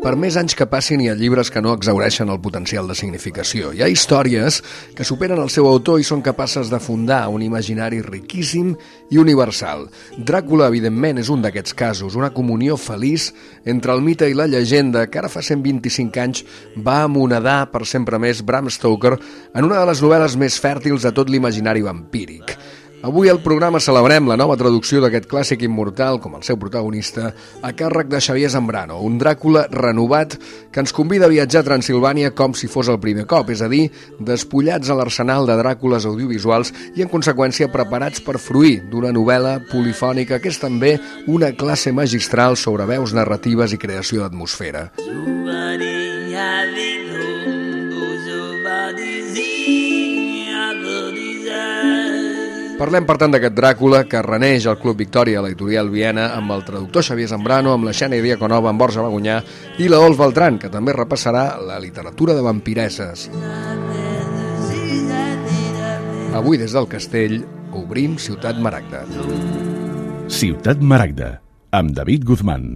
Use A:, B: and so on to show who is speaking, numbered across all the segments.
A: Per més anys que passin hi ha llibres que no exhaureixen el potencial de significació. Hi ha històries que superen el seu autor i són capaces de fundar un imaginari riquíssim i universal. Dràcula, evidentment, és un d'aquests casos, una comunió feliç entre el mite i la llegenda que ara fa 125 anys va amonedar per sempre més Bram Stoker en una de les novel·les més fèrtils de tot l'imaginari vampíric. Avui al programa celebrem la nova traducció d'aquest clàssic immortal, com el seu protagonista, a càrrec de Xavier Zambrano, un Dràcula renovat que ens convida a viatjar a Transilvània com si fos el primer cop, és a dir, despullats a l'arsenal de Dràcules audiovisuals i, en conseqüència, preparats per fruir d'una novel·la polifònica que és també una classe magistral sobre veus narratives i creació d'atmosfera. Parlem, per tant, d'aquest Dràcula que reneix al Club Victòria a l'editorial Viena amb el traductor Xavier Zambrano, amb la Xènia Diaconova, amb Borja Bagunyà i la Ols Beltrán, que també repassarà la literatura de vampireses. Avui, des del castell, obrim Ciutat Maragda.
B: Ciutat Maragda, amb David Guzmán.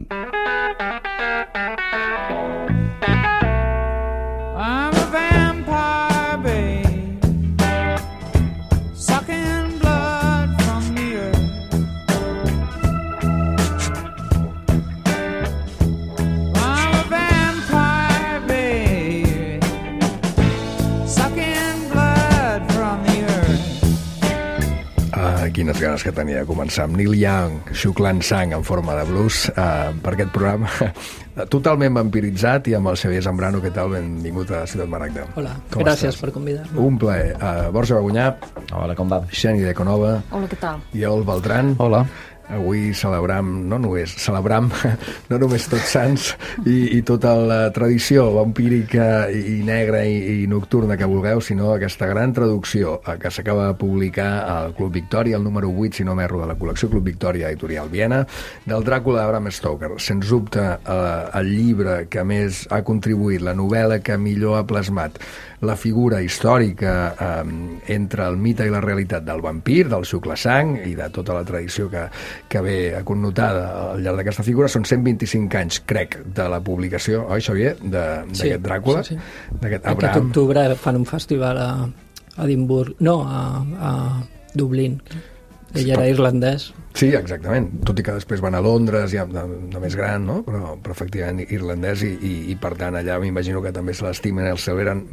A: Quines ganes que tenia de començar amb Neil Young xuclant sang en forma de blues per aquest programa totalment vampiritzat i amb el Xavier Zambrano. Què tal? Benvingut a Ciutat Maragda.
C: Hola, gràcies per convidar-me.
A: Un plaer. Borja Bagunyà.
D: Hola, com va?
A: Xènia Diaconova.
E: Hola, què tal?
A: I Ols Beltrán.
D: Hola.
A: Avui celebram no només Tots Sants i tota la tradició vampírica i negra i nocturna que vulgueu, sinó aquesta gran traducció que s'acaba de publicar al Club Victòria, el número 8, si no m'erro, de la col·lecció Club Victòria Editorial Viena, del Dràcula de Bram Stoker. Sens dubte, el llibre que més ha contribuït, la novel·la que millor ha plasmat la figura històrica entre el mite i la realitat del vampir, del xuclasang i de tota la tradició que ve connotada al llarg d'aquesta figura. Són 125 anys, crec, de la publicació, oi, Xavier, d'aquest Dràcula?
C: Sí.
A: D'aquest
C: Abraham. Aquest octubre fan un festival a Edimburg, no, a Dublín. Ell era irlandès.
A: Sí, exactament, tot i que després van a Londres ja de més gran, no? Però efectivament irlandès i per tant allà m'imagino que també se l'estimen. El seu eren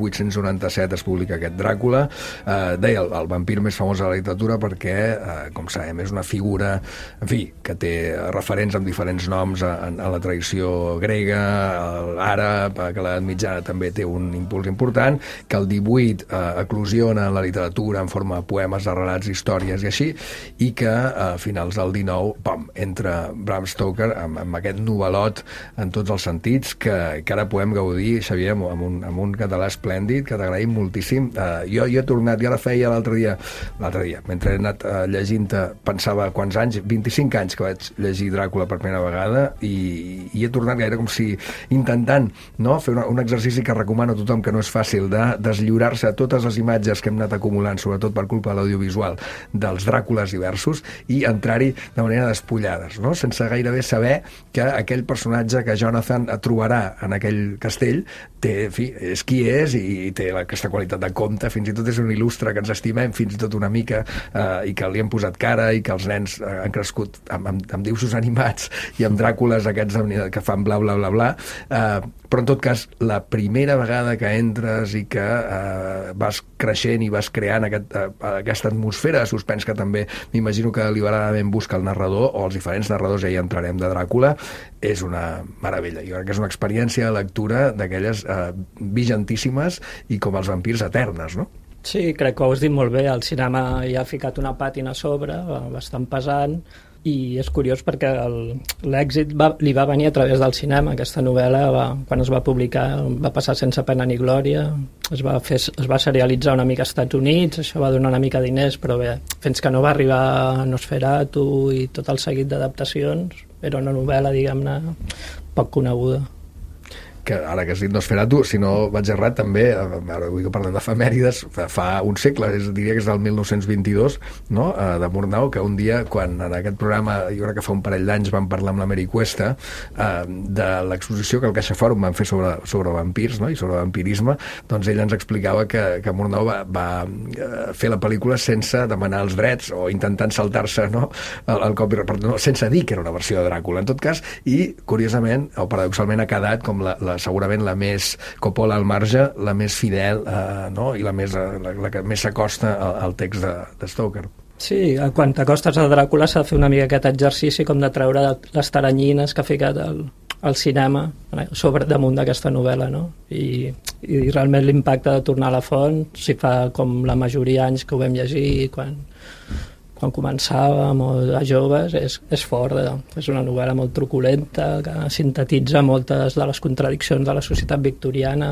A: 1897 es publica aquest Dràcula, deia el vampir més famós de la literatura perquè, com sabem, és una figura, en fi, que té referents amb diferents noms en la tradició grega, l'àrab, que l'edat mitjana també té un impuls important, que el 18 eclosiona en la literatura en forma de poemes, de relats, històries i així, i que a finals del 19, entra Bram Stoker amb aquest novel·lot en tots els sentits que ara podem gaudir, Xavier, amb un català esplèndid que t'agraïm moltíssim. Jo he tornat, jo la feia l'altre dia, mentre he anat llegint, pensava quants anys, 25 anys que vaig llegir Dràcula per primera vegada i he tornat gaire com si intentant fer un exercici que recomano a tothom, que no és fàcil, de deslliurar-se a totes les imatges que hem anat acumulant, sobretot per culpa de l'audiovisual, dels Dràcules diversos, i entrar-hi de manera despullades, no? Sense gairebé saber que aquell personatge que Jonathan trobarà en aquell castell és qui és i té aquesta qualitat de conte, fins i tot és un il·lustre que ens estimem fins i tot una mica i que li hem posat cara i que els nens han crescut amb dibuixos animats i amb Dràcules aquests que fan bla bla bla bla, però en tot cas la primera vegada que entres i que vas creixent i vas creant aquesta atmosfera de suspens que també m'imagino que deliberadament busca el narrador o els diferents narradors, ja hi entrarem, de Dràcula, és una meravella. Jo crec que és una experiència de lectura d'aquelles vigentíssimes i com els vampirs eternes, no?
C: Sí, crec que ho has dit molt bé. El cinema ja ha ficat una pàtina a sobre, bastant pesant, i és curiós perquè l'èxit li va venir a través del cinema. Aquesta novel·la, quan es va publicar, va passar sense pena ni glòria, es va serialitzar una mica als Estats Units, això va donar una mica de diners, però bé, fins que no va arribar a Nosferatu i tot el seguit d'adaptacions, era una novel·la, diguem-ne, poc coneguda.
A: que ara que has dit Nosferatu, si no vaig errat també, ara vull que parlem d'efemèrides, fa un segle, diria que és del 1922, no? De Murnau, que un dia, quan en aquest programa, jo crec que fa un parell d'anys vam parlar amb la Mary Cuesta de l'exposició que el Caixa Fòrum van fer sobre vampirs, no? I sobre vampirisme, doncs ella ens explicava que Murnau va fer la pel·lícula sense demanar els drets o intentant saltar-se, no? el copyright, no, sense dir que era una versió de Dràcula, en tot cas, i curiosament o paradoxalment ha quedat com segurament la més Coppola al marge, la més fidel, no? I la que més s'acosta al text de Stoker.
C: Sí, quan t'acostes a Dràcula s'ha de fer una mica aquest exercici com de treure les taranyines que ha ficat al cinema damunt d'aquesta novel·la, no? I realment l'impacte de tornar a la font, si fa com la majoria anys que ho vam llegir, quan començàvem o de joves, és fort. És una novel·la molt truculenta que sintetitza moltes de les contradiccions de la societat victoriana,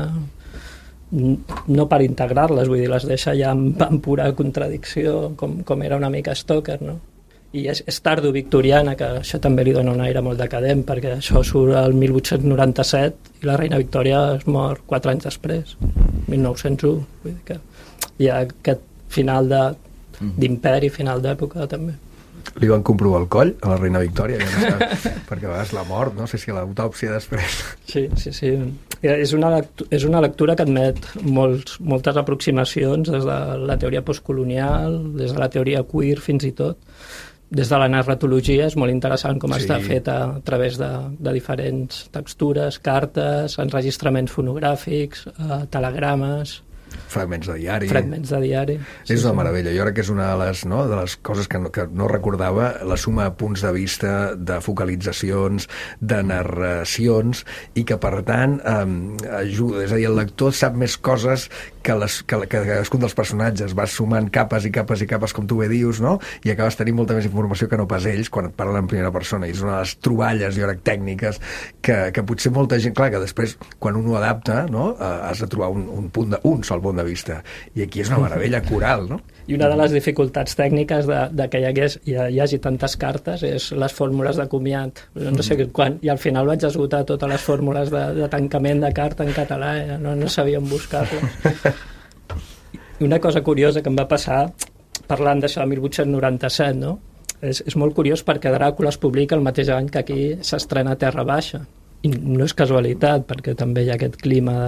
C: no per integrar-les, vull dir, les deixa ja en pura contradicció, com era una mica Stoker, no? I és tardo-victoriana, que això també li dona un aire molt decadent, perquè això surt el 1897 i la reina Victòria es mor 4 anys després, 1901. Vull dir que hi ha aquest final d'imperi, final d'època també.
A: Li van comprovar el coll a la reina Victòria, ja no sap, perquè a vegades la mort, no sé si a l'autòpsia després.
C: Sí. És una lectura que admet moltes aproximacions des de la teoria postcolonial, des de la teoria queer fins i tot, des de la narratologia. És molt interessant com està feta a través de diferents textures, cartes, enregistraments fonogràfics, telegrames,
A: fragments de diari. És una meravella. Jo crec que és una de les coses que no recordava, la suma de punts de vista, de focalitzacions, de narracions, i que per tant ajuda, és a dir, el lector sap més coses que cadascun dels personatges, vas sumant capes i capes i capes, com tu bé dius, no? I acabes tenint molta més informació que no pas ells quan et parlen en primera persona, i és una de les troballes, jo crec, tècniques que potser molta gent, clar, que després quan un ho adapta, no? Has de trobar un sol punt de vista, i aquí és una meravella coral, no?
C: I una de les dificultats tècniques de que hi hagi tantes cartes és les fórmules de comiat. No sé quan, i al final vaig esgotar totes les fórmules de tancament de carta en català, no sabia on buscar-les. I una cosa curiosa que em va passar parlant d'això de 1897, no? És molt curiós perquè Dràcula es publica el mateix any que aquí s'estrena Terra Baixa, i no és casualitat, perquè també hi ha aquest clima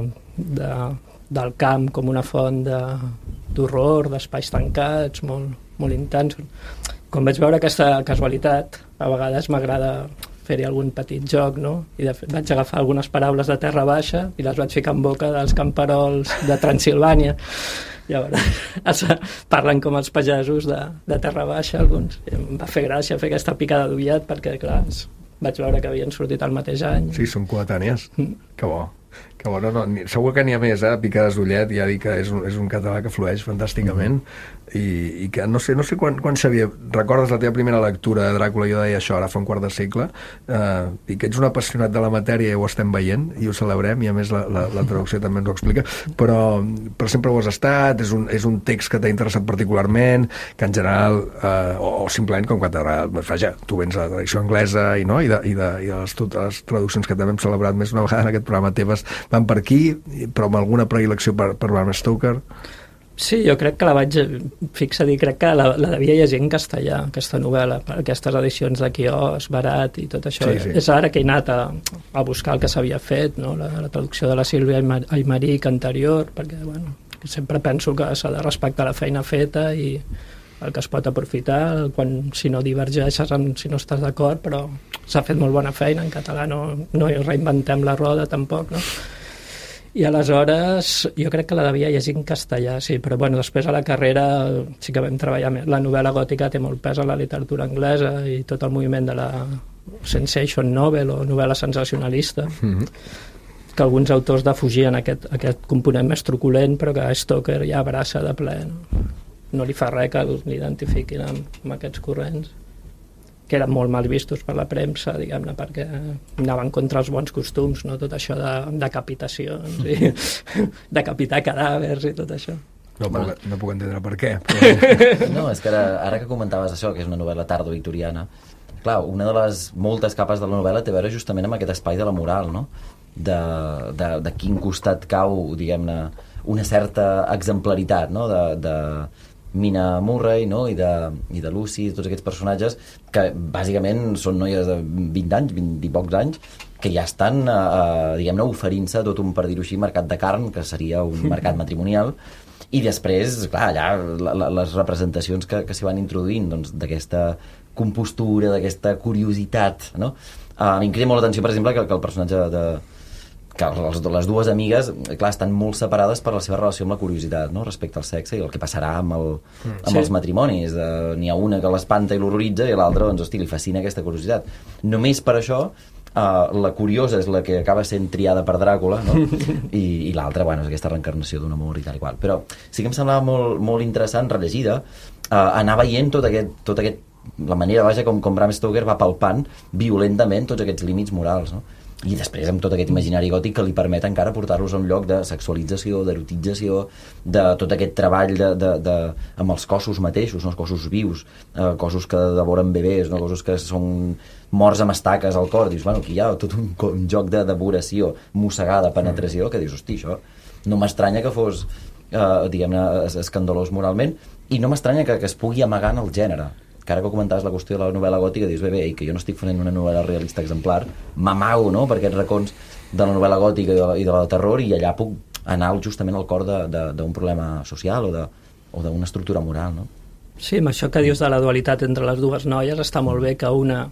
C: del camp com una font d'horror, d'espais tancats, molt intensos. Quan vaig veure aquesta casualitat, a vegades m'agrada fer-hi algun petit joc, no? I de fet vaig agafar algunes paraules de Terra Baixa i les vaig ficar en boca dels camperols de Transilvània. Llavors parlen com els pagesos de Terra Baixa, alguns. I em va fer gràcia fer aquesta picada d'ullet perquè, clar, vaig veure que havien sortit el mateix any.
A: Sí, són coetànies. Que bo. Que bo, no, segur que n'hi ha més, picades d'ullet, ja dic que és un català que flueix fantàsticament, i que no sé quan sabia, recordes la teva primera lectura de Dràcula? Jo deia això ara fa un quart de segle, i que ets un apassionat de la matèria, i ho estem veient i ho celebrem, i a més la traducció també ens ho explica, però sempre ho has estat, és un text que t'ha interessat particularment, que en general o simplement com que t'agrada, vaja, tu vens de la tradició anglesa i de les traduccions que també hem celebrat més una vegada en aquest programa teves van per aquí, però amb alguna predilecció per Bram Stoker?
C: Sí, jo crec que la vaig fixar, crec que la devia llegir en castellà, aquesta novel·la, per aquestes edicions de quiosc, barat i tot això. Sí. És ara que he anat a buscar el que s'havia fet, no? La traducció de la Sílvia Aymeric anterior, perquè sempre penso que s'ha de respectar la feina feta i el que es pot aprofitar, si no divergeixes, si no estàs d'acord, però s'ha fet molt bona feina en català, no reinventem la roda tampoc, no? I aleshores jo crec que la devia llegir en castellà, sí, però després a la carrera sí que vam treballar més. La novel·la gòtica té molt pes a la literatura anglesa i tot el moviment de la sensation novel o novel·la sensacionalista, que alguns autors defugien aquest component més truculent, però que Stoker ja abraça de ple, no li fa res que l'identifiquin amb aquests corrents, que eren molt mal vistos per la premsa, diguem-ne, perquè anaven contra els bons costums, no? Tot això de decapitacions i decapitar cadàvers i tot això.
A: No puc entendre per què. Però...
D: No, és que ara que comentaves això, que és una novel·la tardo-victoriana, clar, una de les moltes capes de la novel·la té a veure justament amb aquest espai de la moral, no? de quin costat cau, diguem-ne, una certa exemplaritat, no? de Mina Murray, no? I de Lucy, tots aquests personatges que bàsicament són noies de 20 anys, 20 i pocs anys, que ja estan, diguem-ne, oferint-se tot un, per dir-ho així, mercat de carn, que seria un mercat matrimonial, i després, clar, allà les representacions que s'hi van introduint, doncs, d'aquesta compostura, d'aquesta curiositat, no? A mi em crida molt l'atenció, per exemple, que el personatge que les dues amigues, clar, estan molt separades per la seva relació amb la curiositat, no? Respecte al sexe i el que passarà amb els matrimonis. N'hi ha una que l'espanta i l'horroritza i l'altra, doncs, hosti, li fascina aquesta curiositat. Només per això, la curiosa és la que acaba sent triada per Dràcula, no? I l'altra, bueno, és aquesta reencarnació d'un amor i tal i qual. Però sí que em semblava molt, molt interessant, rellegida, anar veient tot aquest la manera, vaja, com Bram Stoker va palpant violentament tots aquests límits morals, no? I després amb tot aquest imaginari gòtic que li permet encara portar-los a un lloc de sexualització, d'erotització, de tot aquest treball amb els cossos mateixos, no? Els cossos vius, cossos que devoren bebès, no? Cossos que són morts amb estaques al cor. Dius, bueno, aquí hi ha tot un joc de devoració, mossegada, penetració, que dius, hosti, això no m'estranya que fos, diguem-ne, escandalós moralment, i no m'estranya que es pugui amagar en el gènere. Que ara que comentaves la qüestió de la novel·la gòtica, dius, bé, que jo no estic fent una novel·la realista exemplar, m'amago, no?, per aquests racons de la novel·la gòtica i de la terror, i allà puc anar justament al cor d'un problema social o d'una estructura moral, no?
C: Sí, amb això que dius de la dualitat entre les dues noies està molt bé que una,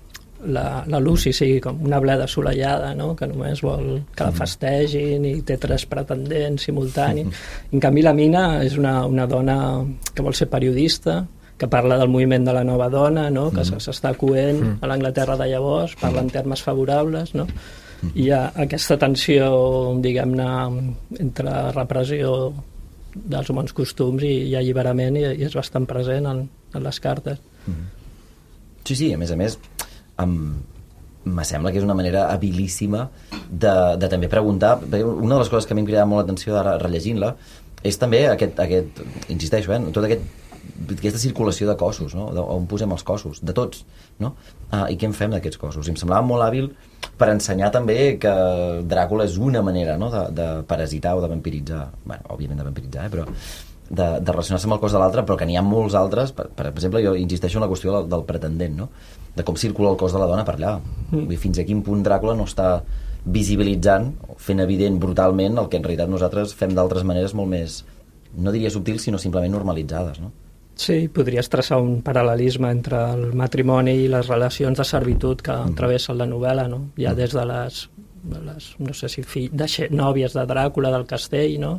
C: la Lucy, sigui com una bleda assolellada, no?, que només vol que la festegin i té 3 pretendents simultanis. En canvi, la Mina és una dona que vol ser periodista, que parla del moviment de la nova dona, no? Que s'està coent a l'Anglaterra de llavors, parla en termes favorables, no? I hi ha aquesta tensió, diguem-ne, entre repressió dels bons costums i alliberament, i és bastant present en les cartes.
D: Sí, a més, me sembla que és una manera habilíssima de també preguntar. Una de les coses que a mi em cridava molt l'atenció ara rellegint-la és també aquest insisteixo, tota aquesta circulació de cossos, no? On posem els cossos, de tots, no? I què en fem d'aquests cossos? I em semblava molt hàbil per ensenyar també que Dràcula és una manera, no?, de parasitar o de vampiritzar, bueno, òbviament de vampiritzar, però de relacionar-se amb el cos de l'altre, però que n'hi ha molts altres. Per exemple, jo insisteixo en la qüestió del pretendent, no?, de com circula el cos de la dona per allà. Fins a quin punt Dràcula no està visibilitzant, fent evident brutalment el que en realitat nosaltres fem d'altres maneres molt més, no diria subtils, sinó simplement normalitzades, no?
C: Sí, podries traçar un paral·lelisme entre el matrimoni i les relacions de servitud que travessen la novel·la, no? Ja des de les no sé si nòvies de Dràcula del castell, no?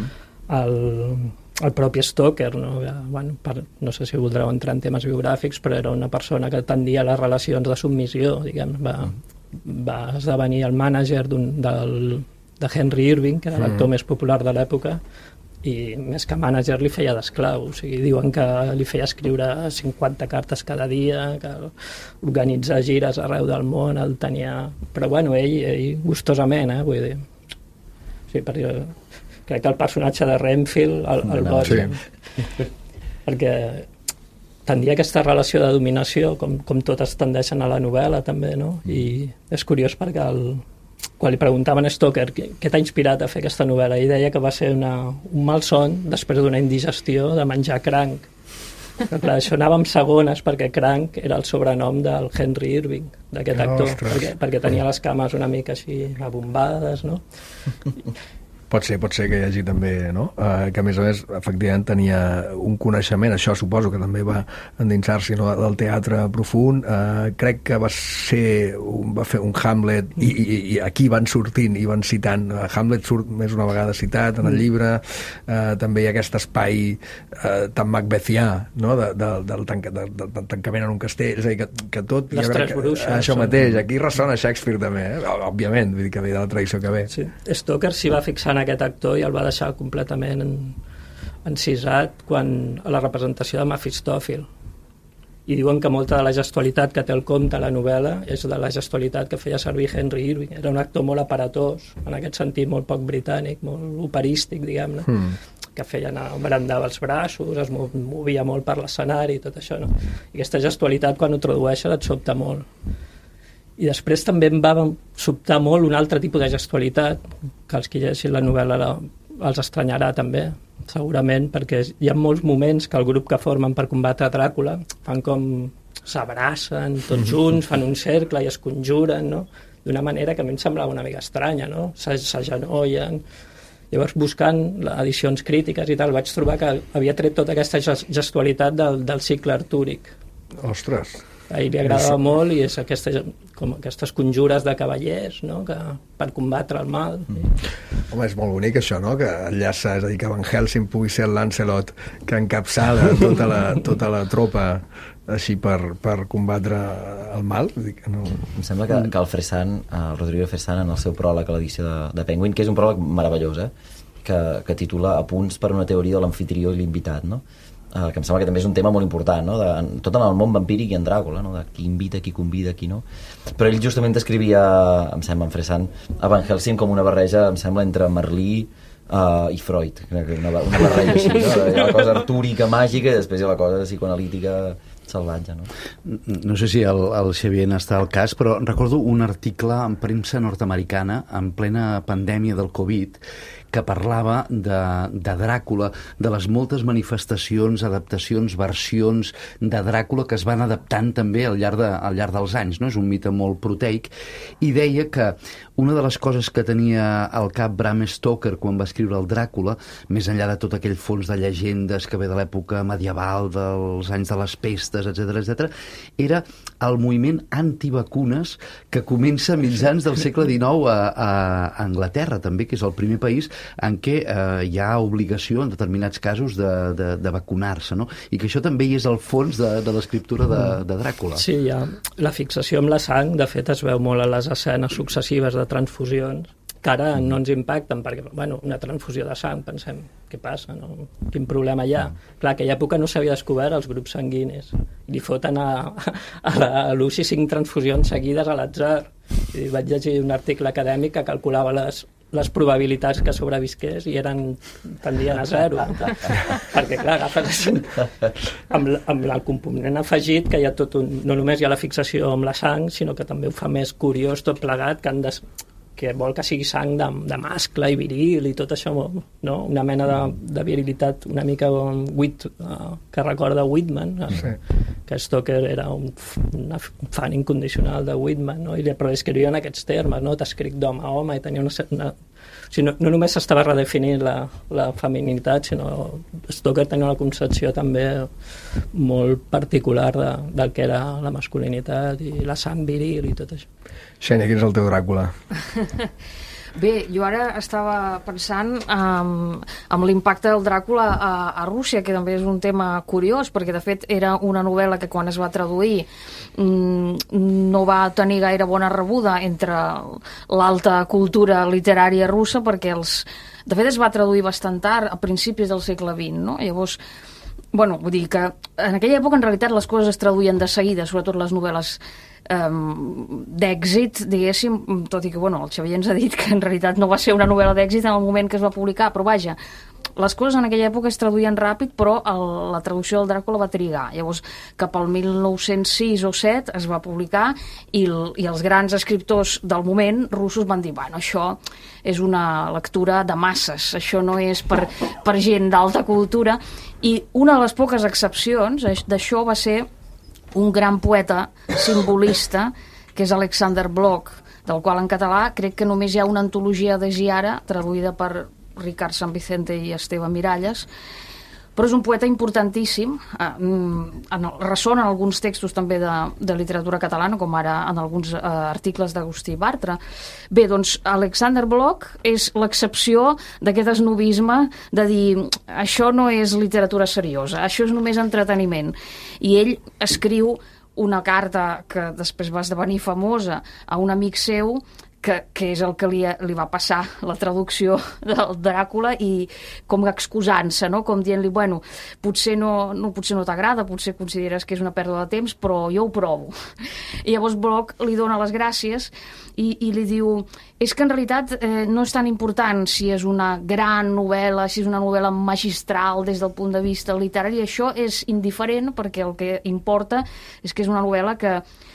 C: El propi Stoker, no? Bueno, no sé si voldreu entrar en temes biogràfics, però era una persona que tendia a les relacions de submissió, diguem, va esdevenir el mànager de Henry Irving, que era l'actor més popular de l'època, i més que mànager li feia d'esclau, o sigui, diuen que li feia escriure 50 cartes cada dia, que organitzar gires arreu del món, el tenia... Però bueno, ell gustosament, vull dir... Sí, perquè crec que el personatge de Renfield el boig, sí. Perquè tendia aquesta relació de dominació, com totes tendeixen a la novel·la també, no? I és curiós perquè quan li preguntaven a Stoker què t'ha inspirat a fer aquesta novel·la, ell deia que va ser un malson després d'una indigestió de menjar cranc. Però clar, això anava amb segones perquè cranc era el sobrenom del Henry Irving, d'aquest actor, perquè tenia les cames una mica així abombades, no?
A: Pot ser que hi hagi també, no? Que a més, efectivament tenia un coneixement, això suposo que també va endinsar-s'hi, no?, del teatre profund. Crec que va fer un Hamlet i aquí van sortint i van citant. Hamlet surt més una vegada citat en el llibre. També hi ha aquest espai tan macbethià, no?, del tancament en un castell. És a dir, que tot...
C: Les tres bruixes.
A: Això mateix. Aquí ressona Shakespeare també, òbviament, vull dir que ve de la tradició que ve.
C: Sí. Stoker s'hi va fixar en aquest actor i el va deixar completament encisat a la representació de Mefistòfil. I diuen que molta de la gestualitat que té el conte a la novel·la és de la gestualitat que feia servir Henry Irving. Era un actor molt aparatós, en aquest sentit molt poc britànic, molt operístic, diguem-ne, que brandava els braços, es movia molt per l'escenari i tot això, no? I aquesta gestualitat, quan ho tradueixen, et sobta molt. I després també em va sobtar molt un altre tipus de gestualitat, que els que llegeixin la novel·la els estranyarà també, segurament, perquè hi ha molts moments que el grup que formen per combatre Dràcula fan com s'abracen tots junts, fan un cercle i es conjuren, no? D'una manera que a mi em semblava una mica estranya, no? S'agenollen. Llavors, buscant edicions crítiques i tal, vaig trobar que havia tret tota aquesta gestualitat del cicle artúric.
A: Ostres!
C: A ell li agradava molt i és aquestes conjures de cavallers, no? Per combatre el mal.
A: Home, és molt bonic això, no? Que enllaça, és a dir, que Van Helsing pugui ser el Lancelot que encapçala tota la tropa així per combatre el mal. No...
D: Em sembla que el Fressan, el Rodrigo Fressan, en el seu pròleg a l'edició de Penguin, que és un pròleg meravellós, que titula Apunts per una teoria de l'amfitrió i l'invitat, no? Que em sembla que també és un tema molt important, no? Tot en el món vampíric i en Dràcula, no? De qui invita, qui convida, qui no. Però ell justament descrivia, em sembla, en Fressan, a Van Helsing com una barreja, em sembla, entre Merlí i Freud, una barreja així, no? Hi ha la cosa artúrica, màgica, i després hi ha la cosa psicoanalítica salvatge, no?
E: No sé si el Xavier n'està al cas, però recordo un article en premsa nord-americana en plena pandèmia del Covid que parlava de Dràcula, de les moltes manifestacions, adaptacions, versions de Dràcula que es van adaptant també al llarg dels anys, no? És un mite molt proteic, i deia que una de les coses que tenia al cap Bram Stoker quan va escriure el Dràcula, més enllà de tot aquell fons de llegendes que ve de l'època medieval, dels anys de les pestes, etc., era el moviment antivacunes que comença a mitjans del segle XIX a Anglaterra, també, que és el primer país en què hi ha obligació en determinats casos de vacunar-se, no? I que això també hi és el fons de l'escriptura de Dràcula.
C: Sí, hi ha la fixació amb la sang, de fet es veu molt a les escenes successives de transfusions, que ara no ens impacten, perquè, bueno, una transfusió de sang, pensem, què passa, no? Quin problema hi ha? Clar, a aquella època no s'havia descobert els grups sanguinis. Li foten a l'UCI 5 transfusions seguides a l'atzar. I vaig llegir un article acadèmic que calculava les probabilitats que sobrevisqués i tendien a 0. Perquè, clar, agafes amb el component afegit, que hi ha no només hi ha la fixació amb la sang, sinó que també ho fa més curiós tot plegat, que vol que sigui sang de mascle i viril i tot això, no? Una mena de virilitat una mica que recorda Whitman, que Stoker era un fan incondicional de Whitman, no? Però escrivia en aquests termes, no? T'escric d'home a home, i tenia una... O sigui, no només s'estava redefinint la feminitat, sinó Stoker tenia una concepció també molt particular del que era la masculinitat i la sang viril i tot això.
A: Xènia, quin és el teu Dràcula?
F: Bé, jo ara estava pensant en l'impacte del Dràcula a Rússia, que també és un tema curiós, perquè de fet era una novel·la que quan es va traduir no va tenir gaire bona rebuda entre l'alta cultura literària russa, perquè de fet es va traduir bastant tard, a principis del segle XX, no? Llavors, bueno, vull dir que en aquella època en realitat les coses es traduïen de seguida, sobretot les novel·les d'èxit, diguéssim, tot i que, bueno, el Xavier ens ha dit que en realitat no va ser una novel·la d'èxit en el moment que es va publicar, però vaja, les coses en aquella època es traduïen ràpid, però la traducció del Dràcula va trigar. Llavors, cap al 1906 o 7 es va publicar i els grans escriptors del moment russos van dir, bueno, això és una lectura de masses, això no és per gent d'alta cultura, i una de les poques excepcions d'això va ser un gran poeta simbolista, que és Alexander Blok, del qual en català crec que només hi ha una antologia de Giara, traduïda per Ricard San Vicente i Esteve Miralles, però és un poeta importantíssim, ressona en alguns textos també de literatura catalana, com ara en alguns articles d'Agustí Bartra. Bé, doncs Alexander Blok és l'excepció d'aquest esnovisme de dir això no és literatura seriosa, això és només entreteniment. I ell escriu una carta que després va esdevenir famosa a un amic seu, que és el que li va passar la traducció del Dràcula, i com excusant-se, no? Com dient-li, bueno, potser no t'agrada, potser consideres que és una pèrdua de temps, però jo ho provo. I llavors Blok li dona les gràcies i li diu, és que en realitat no és tan important si és una gran novel·la, si és una novel·la magistral des del punt de vista literari, això és indiferent, perquè el que importa és que és una novel·la que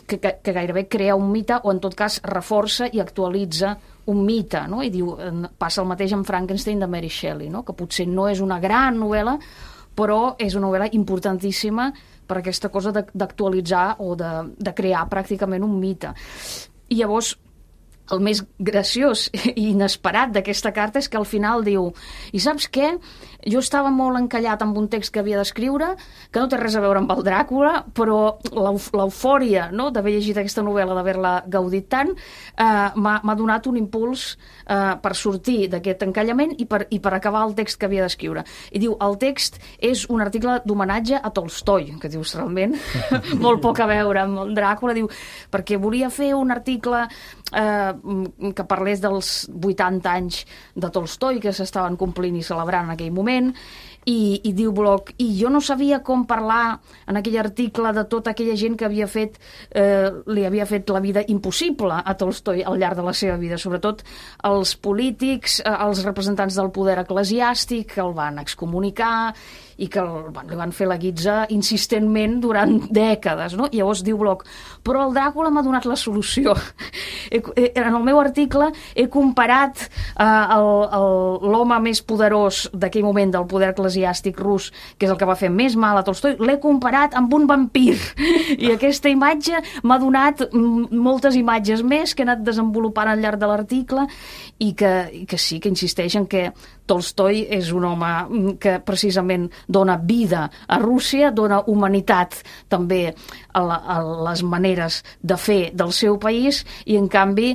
F: que gairebé crea un mite o en tot cas reforça i actualitza un mite, no? I diu, passa el mateix amb Frankenstein de Mary Shelley, no? Que potser no és una gran novel·la, però és una novel·la importantíssima per aquesta cosa d'actualitzar o de crear pràcticament un mite. I llavors, el més graciós i inesperat d'aquesta carta és que al final diu, i saps què? Jo estava molt encallat amb un text que havia d'escriure, que no té res a veure amb el Dràcula, però l'eufòria, no?, d'haver llegit aquesta novel·la, d'haver-la gaudit tant, m'ha donat un impuls per sortir d'aquest encallament i per acabar el text que havia d'escriure. I diu, el text és un article d'homenatge a Tolstoi, que dius, realment, molt poc a veure amb el Dràcula, diu, perquè volia fer un article que parlés dels 80 anys de Tolstoi que s'estaven complint i celebrant en aquell moment, i diu Bloch, i jo no sabia com parlar en aquell article de tota aquella gent que li havia fet la vida impossible a Tolstoi al llarg de la seva vida, sobretot els polítics, els representants del poder eclesiàstic que el van excomunicar i que li van fer la guitza insistentment durant dècades, no? I llavors diu Bloch, però el Dràcula m'ha donat la solució. En el meu article he comparat l'home més poderós d'aquell moment del poder eclesiàstic rus, que és el que va fer més mal a Tolstoi, l'he comparat amb un vampir. I aquesta imatge m'ha donat moltes imatges més que he anat desenvolupant al llarg de l'article i que sí, que insisteix en que Tolstoi és un home que precisament dona vida a Rússia, dona humanitat també a les maneres de fer del seu país i en canvi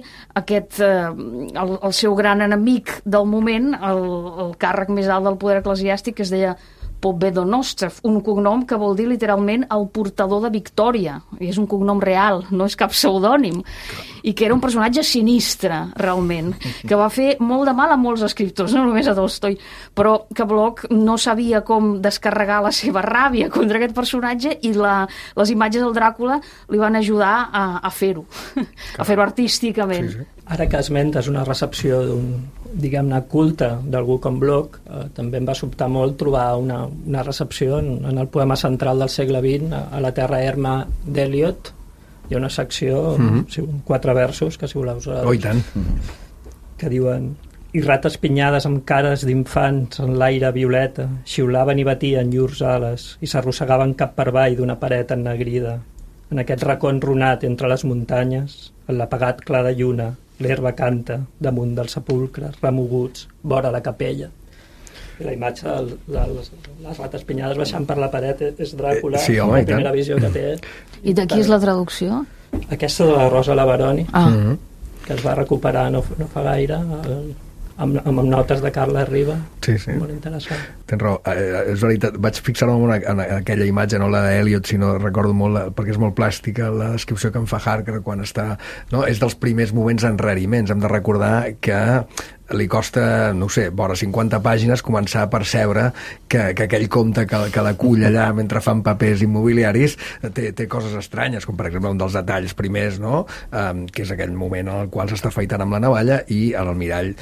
F: el seu gran enemic del moment, el càrrec més alt del poder eclesiàstic, que es deia Pobedonostsev, un cognom que vol dir literalment el portador de victòria, i és un cognom real, no és cap pseudònim, i que era un personatge sinistre, realment, que va fer molt de mal a molts escriptors, no només a Tolstoi, però que Bloch no sabia com descarregar la seva ràbia contra aquest personatge i les imatges del Dràcula li van ajudar a fer-ho, a fer-ho artísticament.
A: Sí, sí.
C: Ara que esmentes una recepció diguem-ne, culte d'algú com Bloch, també em va sobtar molt trobar una recepció en el poema central del segle XX, a la terra erma d'Eliot. Hi ha una secció, 4 versos, que si voleu...
A: Oh, i tant.
C: Que diuen: i rates pinyades amb cares d'infants en l'aire violeta xiulaven i batien llurs ales i s'arrossegaven cap per avall d'una paret ennegrida. En aquest racó enrunat entre les muntanyes, en l'apagat clar de lluna, l'herba canta damunt dels sepulcres remoguts vora la capella. I la imatge de les rates pinyades baixant per la paret és Dràcula,
A: sí, home,
C: la primera visió que té.
F: I de qui és la traducció?
C: Aquesta de la Rosa Lavaroni, que es va recuperar no fa gaire, amb notes de Carla Riba.
A: Sí, sí.
C: Molt interessant.
A: Tens raó. És veritat, vaig fixar-me en aquella imatge, no la d'Eliot, sinó recordo molt, perquè és molt plàstica, la descripció que en fa Harker quan està... No? És dels primers moments enrariments. Hem de recordar que li costa, no sé, vora 50 pàgines començar a percebre que aquell comte que l'acull allà mentre fan papers immobiliaris té coses estranyes, com per exemple un dels detalls primers, no? Que és aquell moment en el qual s'està afaitant amb la navalla i a l'almirall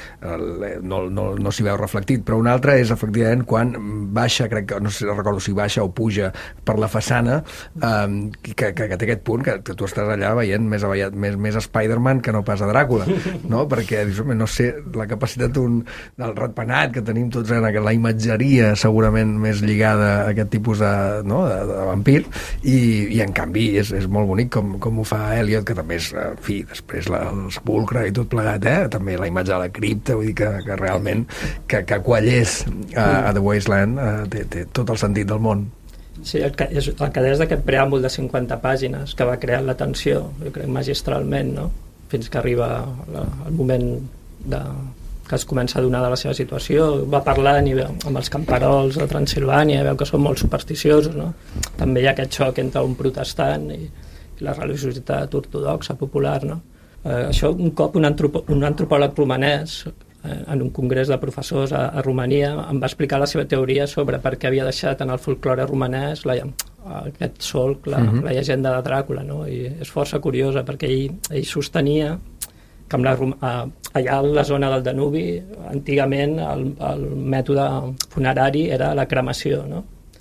A: no s'hi veu reflectit, però un altre és efectivament quan baixa, crec que no sé, recordo si baixa o puja per la façana, que té aquest punt que tu estàs allà veient més Spider-Man que no pas a Dràcula, no? Perquè no sé, la capacitat del ratpenat que tenim tots en la imatgeria segurament més lligada a aquest tipus de vampir i en canvi és molt bonic com ho fa Eliot, que també és, en fi, després el sepulcre i tot plegat, també la imatge de la cripta, vull dir que realment que quallés a The Wasteland té tot el sentit del món.
C: Sí, el que és d'aquest preàmbul de 50 pàgines que va crear l'atenció, jo crec, magistralment, no? Fins que arriba el moment que es comença a donar de la seva situació, va parlant i veu amb els camperols de Transilvània, veu que són molt supersticiosos, no? També hi ha aquest xoc entre un protestant i la religiositat ortodoxa popular, no? Això un cop un antropòleg romanès en un congrés de professors a Romania em va explicar la seva teoria sobre per què havia deixat en el folklore romanès aquest solc, la llegenda de Dràcula, no? I és força curiosa perquè ell sostenia que allà a la zona del Danubi antigament el mètode funerari era la cremació, no?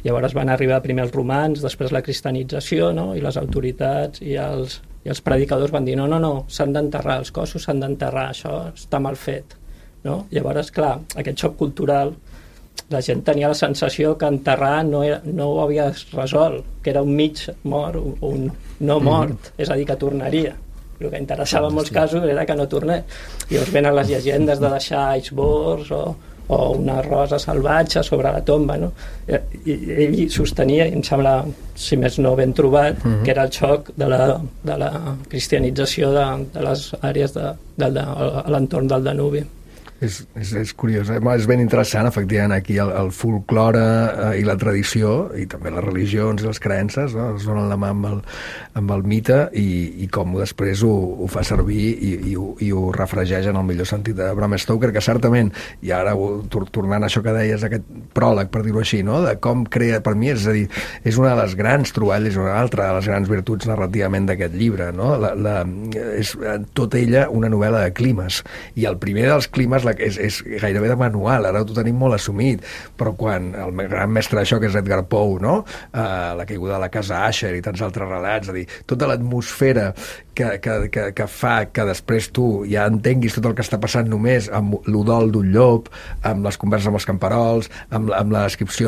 C: Llavors van arribar primer els romans, després la cristianització, no? I les autoritats i els predicadors van dir no, s'han d'enterrar, els cossos s'han d'enterrar, això està mal fet, no? Llavors, clar, aquest xoc cultural, la gent tenia la sensació que enterrar no ho havies resolt, que era un mig mort o un no mort, és a dir, que tornaria. El que interessava en molts casos era que no tornés. Llavors venen les llegendes de deixar icebergs o una rosa salvatge sobre la tomba, no? I ell sostenia, i em sembla, si més no ben trobat, que era el xoc de la cristianització de les àrees a l'entorn del Danubi.
A: És curiós, és ben interessant, efectivament, aquí el folklore i la tradició, i també les religions i les creences, no? Es donen la mà amb el mite i com després ho fa servir i ho refregeix en el millor sentit de Bram Stoker, que certament, i ara tornant a això que deies, aquest pròleg, per dir-ho així, no? De com crea, per mi, és a dir, és una de les grans troballes, una altra de les grans virtuts narrativament d'aquest llibre, no? És tota ella una novel·la de climes, i el primer dels climes és gairebé de manual, ara ho tenim molt assumit, però quan el gran mestre d'això, que és Edgar Poe, no? La caiguda de la casa Asher i tants altres relats, és a dir, tota l'atmosfera que fa que després tu ja entenguis tot el que està passant només amb l'udol d'un llop, amb les converses amb els camperols, amb la descripció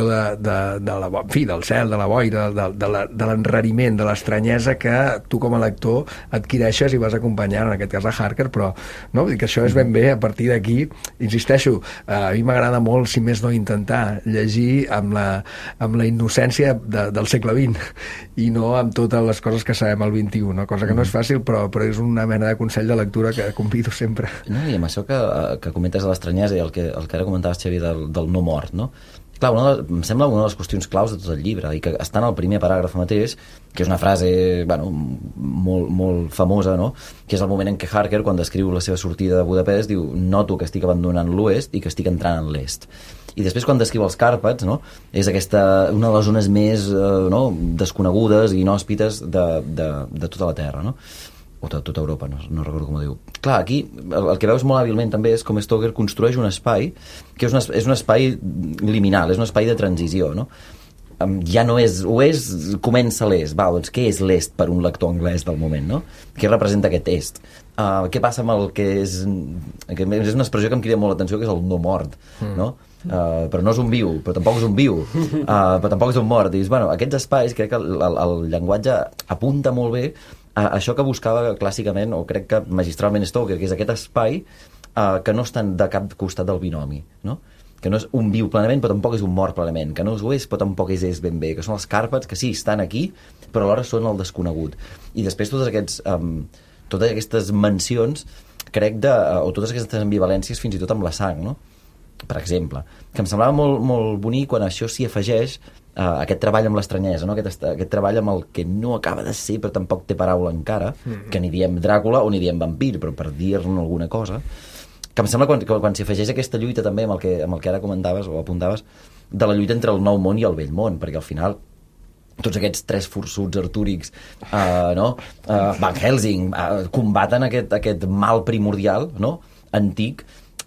A: del cel, de la boira, de l'enrariment, de l'estranyesa que tu com a lector adquireixes i vas acompanyant, en aquest cas a Harker, però no? Vull dir que això és ben bé a partir d'aquí. Insisteixo, a mi m'agrada molt, si més no, intentar llegir amb la innocència del segle XX i no amb totes les coses que sabem al XXI, no? Cosa que no és fàcil, però és una mena de consell de lectura que convido sempre.
D: No, i amb això que comentes de l'estranyesa i el que ara comentaves, Xavier, del no mort, no? Clar, em sembla una de les qüestions claus de tot el llibre i que està en el primer paràgraf mateix, que és una frase molt, molt famosa, no? Que és el moment en què Harker, quan descriu la seva sortida de Budapest, diu: noto que estic abandonant l'oest i que estic entrant en l'est. I després, quan descriu els Càrpats, no? És una de les zones més desconegudes i inhòspites de tota la Terra, no? O de tota Europa, no recordo com ho diu. Clar, aquí el que veus molt hàbilment també és com Stoker construeix un espai que és un espai liminal, és un espai de transició, no? Ja no és oest, comença l'est. Doncs què és l'est per un lector anglès del moment, no? Què representa aquest est? Què passa amb el que és una expressió que em crida molt l'atenció, que és el no mort, no? Però no és un viu, però tampoc és un viu, però tampoc és un mort. I dius, aquests espais, crec que el llenguatge apunta molt bé a això que buscava clàssicament, o crec que magistralment Stoker, que és aquest espai que no estan de cap costat del binomi, no? Que no és un viu plenament, però tampoc és un mort plenament, que no és oest, però tampoc és est ben bé, que són els Càrpats, que sí, estan aquí, però alhora són el desconegut. I després totes aquestes mencions, crec, o totes aquestes ambivalències, fins i tot amb la sang, no? Per exemple, que em semblava molt, molt bonic quan això s'hi afegeix aquest treball amb l'estranyesa, no? Aquest treball amb el que no acaba de ser, però tampoc té paraula encara, que ni diem Dràcula o ni diem vampir, però per dir-ne alguna cosa, que em sembla quan s'hi afegeix aquesta lluita també amb el que ara comentaves o apuntaves, de la lluita entre el nou món i el vell món, perquè al final tots aquests tres forçuts artúrics Van Helsing combaten aquest mal primordial, no? Antic,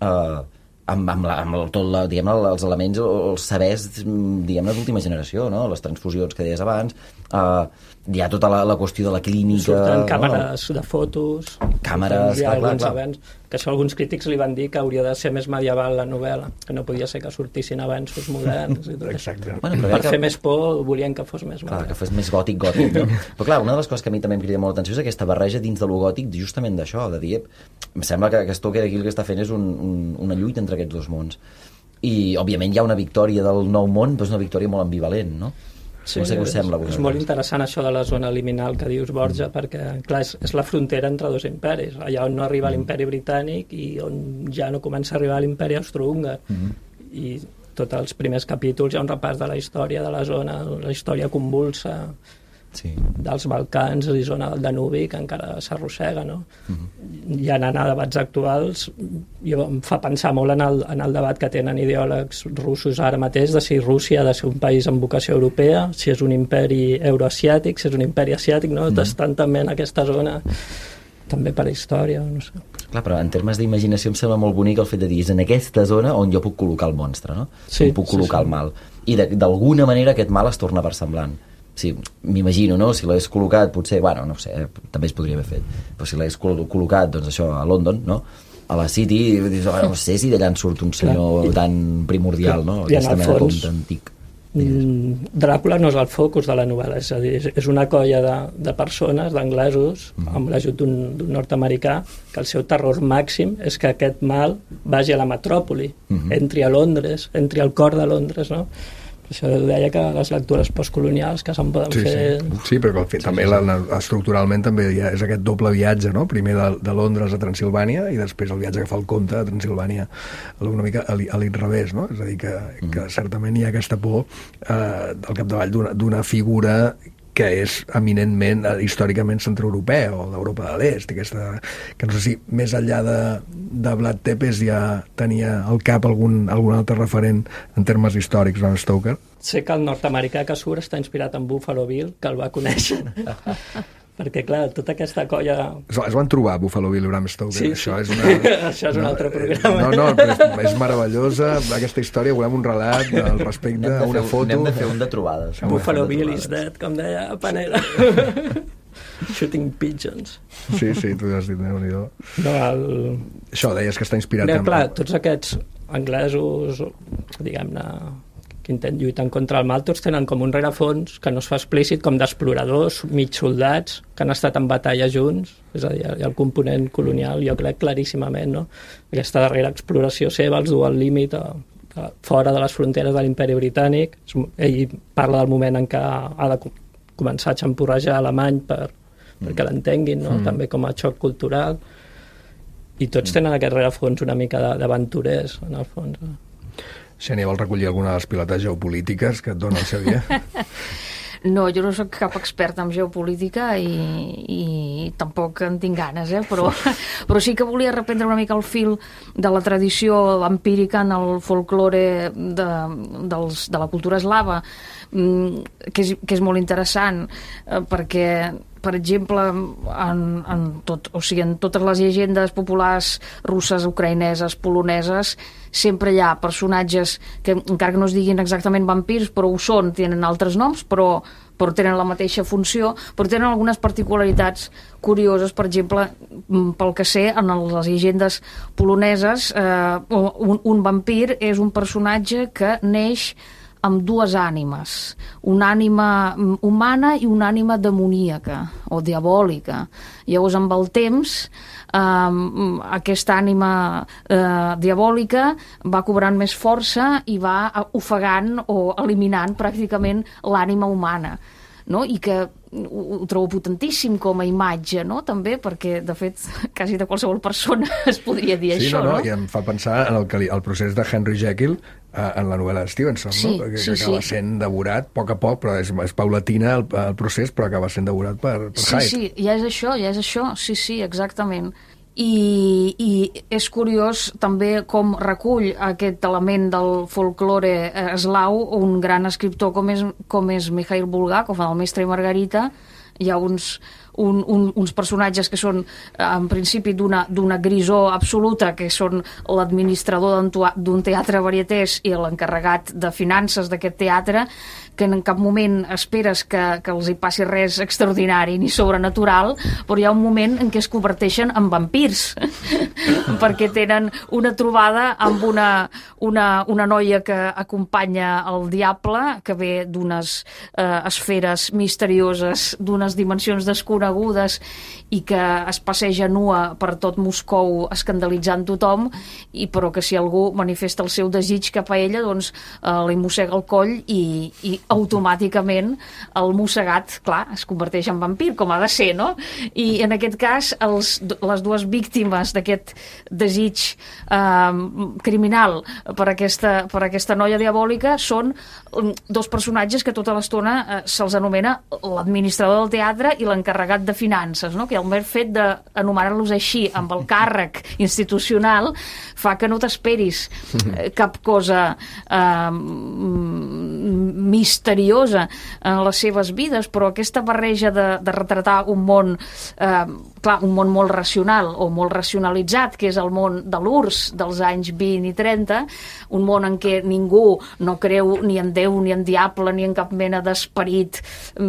D: amb els elements o els sabers, diguem-ne, d'última generació, no? Les transfusions que deies abans, hi ha tota la qüestió de la clínica...
C: Surten càmeres de fotos...
D: Càmeres, clar.
C: Que això alguns crítics li van dir que hauria de ser més medieval la novel·la, que no podia ser que sortissin avanços moderns i tot això. Per fer més por volien que fos més modern.
D: Clar, que fos més gòtic, no? Però clar, una de les coses que a mi també em crida molt l'atenció és aquesta barreja dins de lo gòtic justament d'això, de dir, em sembla que Stoker aquí el que està fent és una lluita entre aquests dos mons. I, òbviament, hi ha una victòria del nou món, però és una victòria molt ambivalent, no?
C: Sí,
D: no sé què us sembla.
C: És molt interessant això de la zona liminal que dius, Borja, perquè, clar, és la frontera entre dos imperis, allà on no arriba l'imperi britànic i on ja no comença a arribar l'imperi austro-húngar. I tots els primers capítols hi ha un repàs de la història de la zona, la història convulsa dels Balcans i zona del Danubi, que encara s'arrossega, no? I anant a debats actuals, em fa pensar molt en el debat que tenen ideòlegs russos ara mateix de si Rússia ha de ser un país amb vocació europea, si és un imperi euroasiàtic, si és un imperi asiàtic, no? Estan també en aquesta zona, també per la història, no sé.
D: Clar, però en termes d'imaginació em sembla molt bonic el fet de dir, és en aquesta zona on jo puc col·locar el monstre, no? On puc col·locar el mal. i d'alguna manera aquest mal es torna versemblant. Sí, m'imagino, no? Si l'hagués col·locat, potser, bueno, no sé, també es podria haver fet, però si l'hagués col·locat, doncs això, a London, no? A la City, dius, no sé si d'allà en surt un senyor tan primordial, no?
C: Aquesta mena de compte antic. Dràcula no és el focus de la novel·la, és a dir, és una colla de persones, d'anglesos, amb l'ajut d'un nord-americà, que el seu terror màxim és que aquest mal vagi a la metròpoli, entri a Londres, entri al cor de Londres, no? Això deia que les lectures postcolonials que se'n poden fer...
A: Sí, però també estructuralment també és aquest doble viatge, no? Primer de Londres a Transilvània i després el viatge que fa el comte a Transilvània, una mica a l'inrevés, no? És a dir, que certament hi ha aquesta por al capdavall d'una figura que és eminentment, històricament centroeuropea o d'Europa de l'Est, que no sé si més enllà de Vlad Tepes ja tenia al cap algun altre referent en termes històrics, Bram Stoker.
C: Sé que el nord-americà que surt està inspirat en Buffalo Bill, que el va conèixer. Perquè, clar, tota aquesta colla...
A: Es van trobar Buffalo Bill i Bram Stoker.
C: Sí. Això és un altre programa.
A: No, però és meravellosa aquesta història, volem un relat al respecte, una foto...
D: Anem de fer un de trobades.
C: Buffalo Bill is dead, com deia Panera. Shooting pigeons.
A: Sí, tu has dit, Déu-n'hi-do.
C: No,
A: Això, deies que està inspirat...
C: Clar, tots aquests anglesos, diguem-ne, que intenten lluitar contra el mal, tots tenen com un rerefons que no es fa explícit, com d'exploradors, mig soldats, que han estat en batalla junts, és a dir, hi ha el component colonial, jo crec claríssimament, no? Aquesta darrera exploració seva els du al límit fora de les fronteres de l'imperi britànic. Ell parla del moment en què ha de començar a xampurrejar alemany perquè l'entenguin, no? També com a xoc cultural, i tots tenen aquest rerefons una mica d'aventurers, en el fons.
A: Xènia, vol recollir alguna de les pilotes geopolítiques que et dona el Xavier?
F: No, jo no soc cap experta en geopolítica i tampoc en tinc ganes, però sí que volia reprendre una mica el fil de la tradició empírica en el folklore de la cultura eslava, que és molt interessant, perquè, per exemple, en totes les llegendes populars russes, ucraïneses, poloneses, sempre hi ha personatges que, encara que no es diguin exactament vampirs, però ho són, tenen altres noms, però tenen la mateixa funció, però tenen algunes particularitats curioses. Per exemple, pel que sé, en les llegendes poloneses, un vampir és un personatge que neix amb dues ànimes, una ànima humana i una ànima demoníaca o diabòlica. Llavors, amb el temps, aquesta ànima diabòlica va cobrant més força i va ofegant o eliminant pràcticament l'ànima humana, no? I que ho trobo potentíssim com a imatge, no? També, perquè, de fet, quasi de qualsevol persona es podria dir això, no?
A: I em fa pensar en el procés de Henry Jekyll en la novel·la de Stevenson, no? Que acaba sent devorat a poc, però és paulatina el procés, però acaba sent devorat per Hyde.
F: Sí, ja és això, sí, exactament. I és curiós també com recull aquest element del folklore eslau un gran escriptor com és Mikhail Bulgakov, el Mestre i Margarita. Hi ha uns personatges que són en principi d'una grisor absoluta, que són l'administrador d'un teatre varietés i l'encarregat de finances d'aquest teatre, que en cap moment esperes que els hi passi res extraordinari ni sobrenatural, però hi ha un moment en què es converteixen en vampirs perquè tenen una trobada amb una noia que acompanya el diable, que ve d'unes esferes misterioses, d'unes dimensions desconegudes, i que es passeja nua per tot Moscou escandalitzant tothom, però que si algú manifesta el seu desig cap a ella, doncs li mossega el coll i automàticament el mossegat, clar, es converteix en vampir, com ha de ser, no? I en aquest cas les dues víctimes d'aquest desig criminal per aquesta noia diabòlica són dos personatges que tota l'estona se'ls anomena l'administrador del teatre i l'encarregat delegat de finances, no? Que el mer fet d'anomenar-los així amb el càrrec institucional fa que no t'esperis cap cosa misteriosa en les seves vides, però aquesta barreja de retratar un món un món molt racional o molt racionalitzat, que és el món de l'URSS dels anys 20 i 30, un món en què ningú no creu ni en Déu, ni en diable, ni en cap mena d'esperit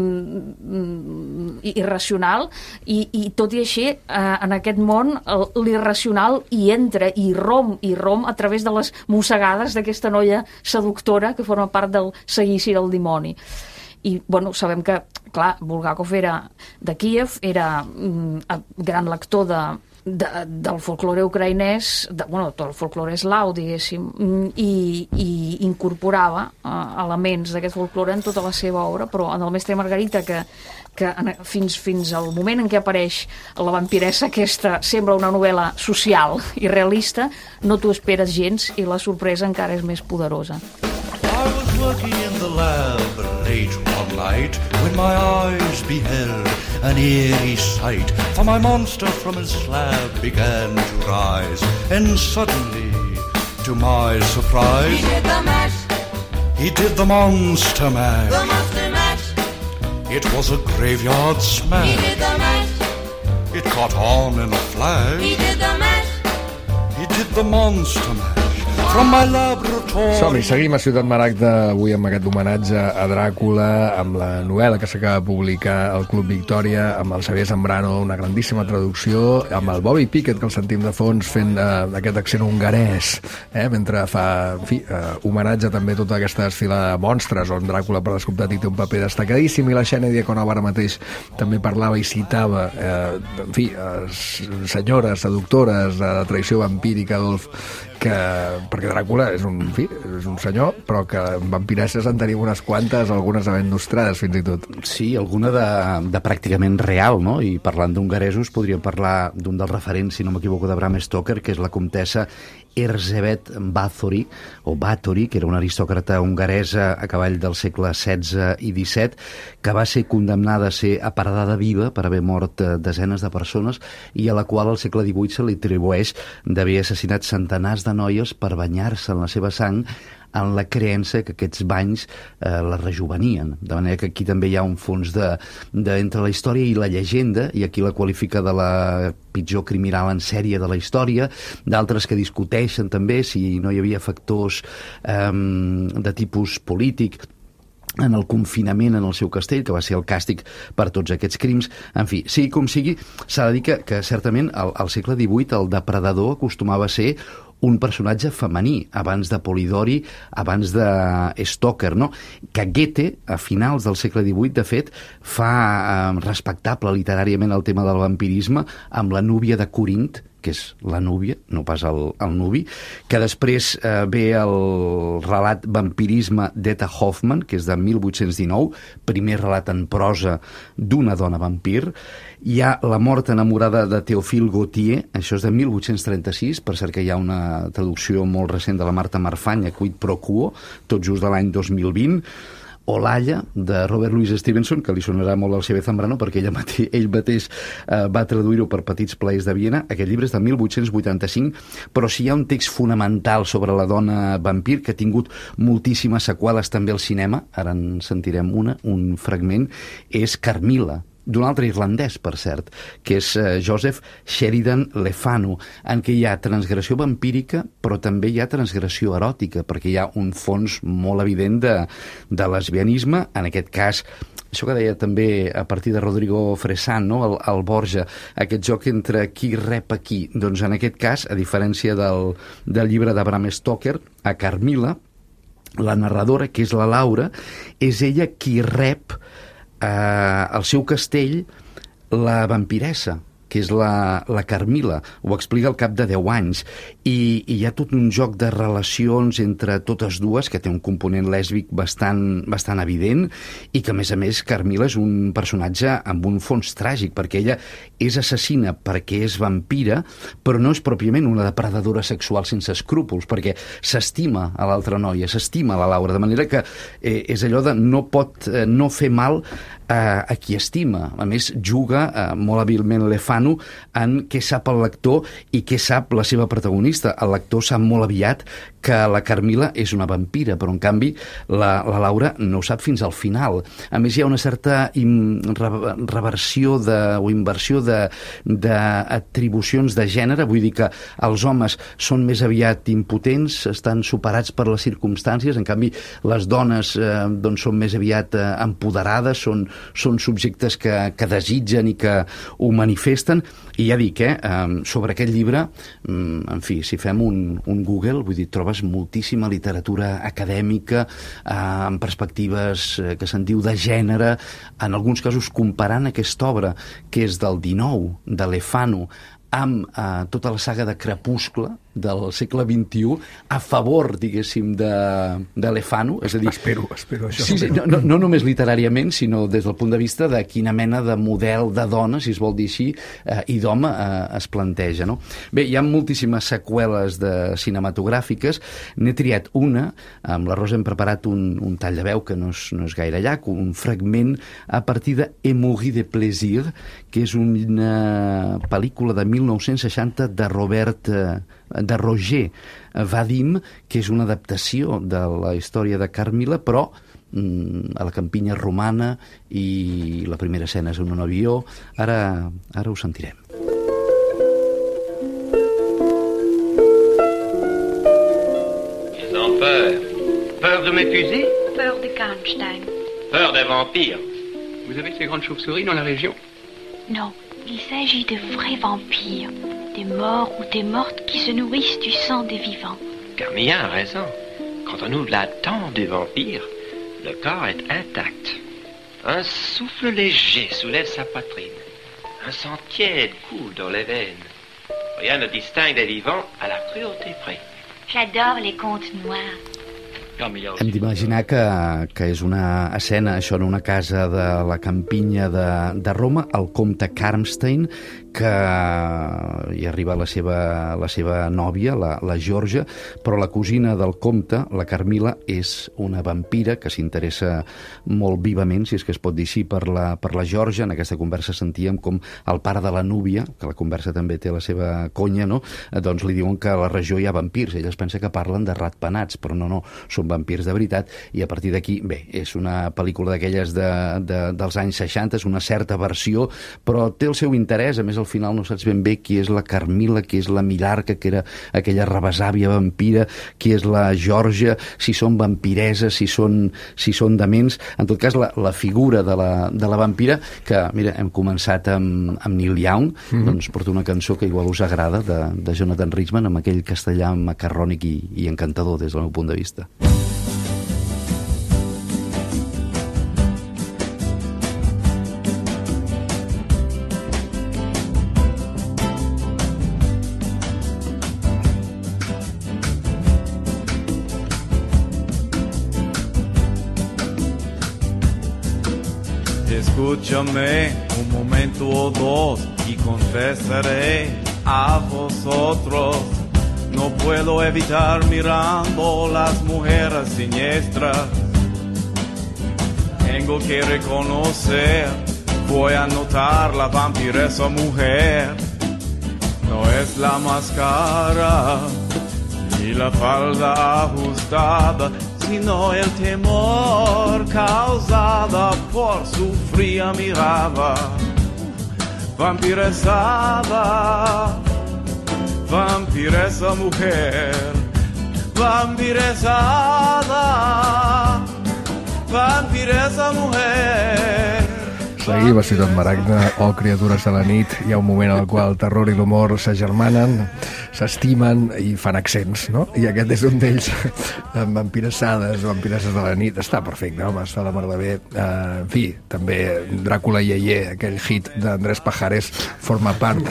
F: irracional, i tot i així, en aquest món l'irracional hi entra i rom a través de les mossegades d'aquesta noia seductora que forma part del seguici del dimoni. I, bueno, sabem que, clar, Bulgakov era de Kíev, era gran lector del folklore ucraïnès, tot el folklore eslau, diguéssim, i incorporava elements d'aquest folklore en tota la seva obra, però en el Mestre Margarita, que fins al moment en què apareix la vampiressa aquesta sembla una novel·la social i realista, no t'ho esperes gens i la sorpresa encara és més poderosa.
G: I was working in the lab late one night when my eyes beheld an eerie sight, for my monster from his slab began to rise, and suddenly, to my surprise,
H: he did the mash.
G: He did the monster mash.
H: The monster mash.
G: It was a graveyard smash.
H: He did the mash.
G: It caught on in a flash.
H: He did the mash.
G: He did the monster mash. From my laboratory.
A: Som-hi, seguim a Ciutat Maragda avui amb aquest homenatge a Dràcula, amb la novel·la que s'acaba de publicar al Club Victòria, amb el Xavier Zambrano, una grandíssima traducció, amb el Bobby Pickett, que el sentim de fons fent aquest accent hongarès, mentre fa, en fi, homenatge també a tota aquesta desfilada de monstres, on Dràcula per descomptat hi té un paper destacadíssim, i la Xènia Diakonova ara mateix també parlava i citava, en fi, senyores seductores de la tradició vampírica, Adolf, perquè Dràcula és un senyor, però que vampiresses en tenim unes quantes, algunes ben nostrades fins i tot.
E: Sí, alguna de pràcticament real, no? I parlant d'hongaresos podríem parlar d'un dels referents, si no m'equivoco, de Bram Stoker, que és la comtessa Erzsébet Báthory, que era una aristòcrata hongaresa a cavall del segle XVI i XVII, que va ser condemnada a ser aparedada viva per haver mort desenes de persones i a la qual al segle XVIII se li atribueix d'haver assassinat centenars de noies per banyar-se en la seva sang, en la creença que aquests banys la rejuvenien. De manera que aquí també hi ha un fons entre la història i la llegenda, i aquí la qualifica de la pitjor criminal en sèrie de la història, d'altres que discuteixen també si no hi havia factors de tipus polític en el confinament en el seu castell, que va ser el càstig per tots aquests crims. En fi, sigui com sigui, s'ha de dir que certament al segle XVIII el depredador acostumava a ser un personatge femení, abans de Polidori, abans de Stoker, no? Que Goethe, a finals del segle XVIII, de fet, fa respectable literàriament el tema del vampirisme amb la núvia de Corint, que és la núvia, no pas el nuvi, que després ve el relat Vampirisme d'Etta Hoffmann, que és de 1819, primer relat en prosa d'una dona vampir. Hi ha La mort enamorada de Théophile Gautier, això és de 1836, per cert que hi ha una traducció molt recent de la Marta Marfanya, Quid pro quo, tot just de l'any 2020, o L'Alla, de Robert Louis Stevenson, que li sonarà molt al Xavier Zambrano, perquè ell mateix va traduir-ho per Petits plaers de Viena. Aquest llibre és de 1885, però si hi ha un text fonamental sobre la dona vampir, que ha tingut moltíssimes seqüeles també al cinema, ara en sentirem un fragment, és Carmilla, d'un altre irlandès, per cert, que és Joseph Sheridan Le Fanu, en què hi ha transgressió vampírica, però també hi ha transgressió eròtica, perquè hi ha un fons molt evident de lesbianisme, en aquest cas, això que deia també a partir de Rodrigo Fresán, no? el Borja, aquest joc entre qui rep a qui. Doncs en aquest cas, a diferència del llibre de Bram Stoker, a Carmilla, la narradora, que és la Laura, és ella qui rep al seu castell la vampiressa, que és la Carmila. Ho explica al cap de 10 anys. I hi ha tot un joc de relacions entre totes dues, que té un component lèsbic bastant evident, i que, a més, Carmila és un personatge amb un fons tràgic, perquè ella és assassina perquè és vampira, però no és pròpiament una depredadora sexual sense escrúpols, perquè s'estima a l'altra noia, s'estima a la Laura, de manera que és allò de no pot no fer mal a qui estima. A més, juga molt hàbilment Lefano en què sap el lector i què sap la seva protagonista. El lector sap molt aviat que la Carmila és una vampira, però en canvi la Laura no ho sap fins al final. A més, hi ha una certa reversió o inversió d'atribucions de gènere, vull dir que els homes són més aviat impotents, estan superats per les circumstàncies, en canvi les dones doncs són més aviat empoderades, són subjectes que desitgen i que ho manifesten. I ja dic, sobre aquest llibre, en fi, si fem un Google, vull dir, trobes moltíssima literatura acadèmica amb perspectives que se'n diu de gènere, en alguns casos comparant aquesta obra, que és del XIX, de Lefano, amb tota la saga de Crepuscle del segle XXI, a favor, diguéssim, de Lefano. És a dir,
A: espero això.
E: Sí, no només literàriament, sinó des del punt de vista de quina mena de model de dona, si es vol dir així, i d'home es planteja, no? Bé, hi ha moltíssimes seqüeles cinematogràfiques. N'he triat una, amb la Rosa hem preparat un tall de veu que no és gaire llarg, un fragment a partir de Emory de Plaisir, que és una pel·lícula de 1960 de Roger Vadim, que és una adaptació de la història de Carmila, però a la campinya romana, i la primera escena és en un avió. Ara ho sentirem.
I: Ils ont peur. Peur de mes fusils?
J: Peur de Karnstein.
I: Peur des vampires. Vous avez ces grandes chauves-souris dans la région?
J: Non, il s'agit de vrais vampires. Des morts ou des mortes qui se nourrissent du sang des vivants.
I: Carmilla a raison. Quand on ouvre la tombe du vampire, le corps est intact. Un souffle léger soulève sa poitrine. Un sang tiède coule dans les veines. Rien ne distingue des vivants à la cruauté près.
J: J'adore les contes noirs.
E: Hem d'imaginar que és una escena, això, en una casa de la campinya de Roma, el comte Karnstein, que hi arriba la seva nòvia, la Georgia, però la cosina del comte, la Carmila, és una vampira que s'interessa molt vivament, si és que es pot dir així, per la Georgia. En aquesta conversa sentíem com el pare de la núvia, que la conversa també té la seva conya, no? Doncs li diuen que a la regió hi ha vampirs. Ella es pensa que parlen de ratpenats, però no, són vampirs de veritat, i a partir d'aquí, bé, és una pel·lícula d'aquelles dels anys 60, és una certa versió, però té el seu interès. A més, al final no saps ben bé qui és la Carmila, qui és la Millarca, que era aquella rebesàvia vampira, qui és la Georgia, si són vampireses, si són dements. En tot cas, la figura de la vampira, que, mira, hem començat amb Neil Young, doncs porta una cançó que igual us agrada, de Jonathan Richman, amb aquell castellà macarrònic i encantador, des del meu punt de vista.
K: Escúchame un momento o dos y confesaré a vosotros. No puedo evitar mirando las mujeres siniestras. Tengo que reconocer, voy a notar la vampiresa mujer. No es la máscara ni la falda ajustada, sino el temor causado por su fría mirada. Vampiresada, vampiresa mujer, vampiresada, vampiresa mujer.
A: Seguim a Ciutat Maragda o Criatures de la nit. Hi ha un moment en el qual el terror i l'humor s'agermanen, s'estimen i fan accents, no? I aquest és un d'ells, amb Vampiresades o Vampiresses de la nit. Està perfecte, home, està la mar de bé. En fi, també Dràcula Yeye, aquell hit d'Andrés Pajares, forma part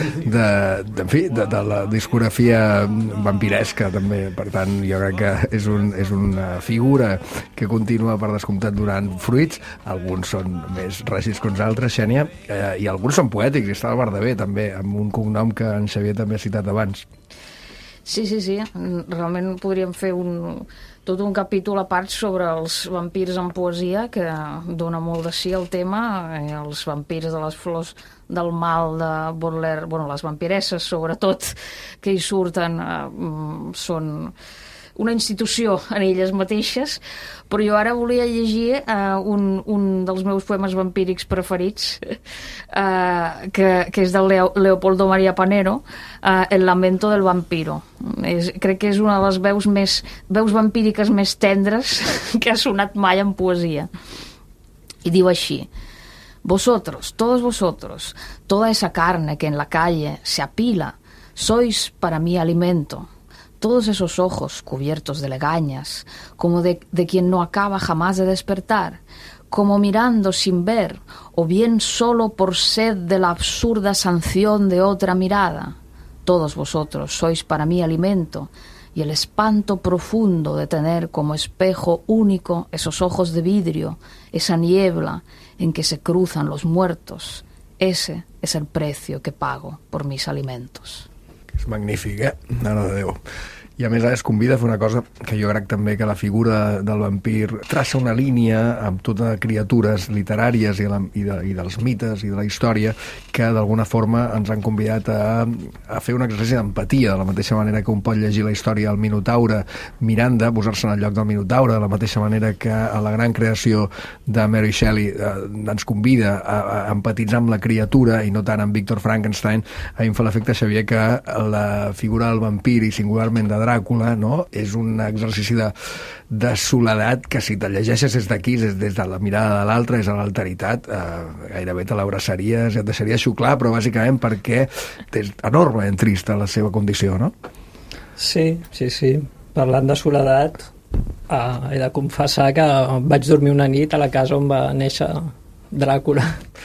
A: de la discografia vampiresca, també. Per tant, jo crec que és una figura que continua, per descomptat, donant fruits. Alguns són més ràgids que uns altres, Xènia, i alguns són poètics, i està al bar de bé, també, amb un cognom que en Xavier també ha citat abans.
F: Sí. Realment podríem fer tot un capítol a part sobre els vampirs en poesia, que dona molt de sí al tema. Els vampirs de les flors del mal de Baudelaire, les vampiresses, sobretot, que hi surten, són una institució en elles mateixes, però jo ara volia llegir un dels meus poemes vampírics preferits, que és del Leopoldo María Panero, El lamento del vampiro. Crec que és una de les veus vampíriques més tendres que ha sonat mai en poesia. I diu així: vosotros, todos vosotros, toda esa carne que en la calle se apila, sois para mí alimento. Todos esos ojos cubiertos de legañas, como de quien no acaba jamás de despertar, como mirando sin ver, o bien solo por sed de la absurda sanción de otra mirada. Todos vosotros sois para mí alimento, y el espanto profundo de tener como espejo único esos ojos de vidrio, esa niebla en que se cruzan los muertos, ese es el precio que pago por mis alimentos.
A: És magnífic, Mare de Déu. I a més es convida a fer una cosa que jo crec també, que la figura del vampir traça una línia amb totes criatures literàries i dels mites i de la història que d'alguna forma ens han convidat a fer un exercici d'empatia, de la mateixa manera que un pot llegir la història del Minotaure Miranda, posar-se en el lloc del Minotaure, de la mateixa manera que a la gran creació de Mary Shelley ens convida a empatitzar amb la criatura i no tant amb Víctor Frankenstein. A mi em fa l'efecte, Xavier, que la figura del vampir i singularment de Dràcula, no? És un exercici de soledat que si te llegeixes des d'aquí, des de la mirada de l'altre, és a l'alteritat, gairebé te l'abraçaries i et deixaries xuclar, però bàsicament perquè és enormement trista la seva condició, no?
C: Sí. Parlant de soledat, he de confessar que vaig dormir una nit a la casa on va néixer Dràcula.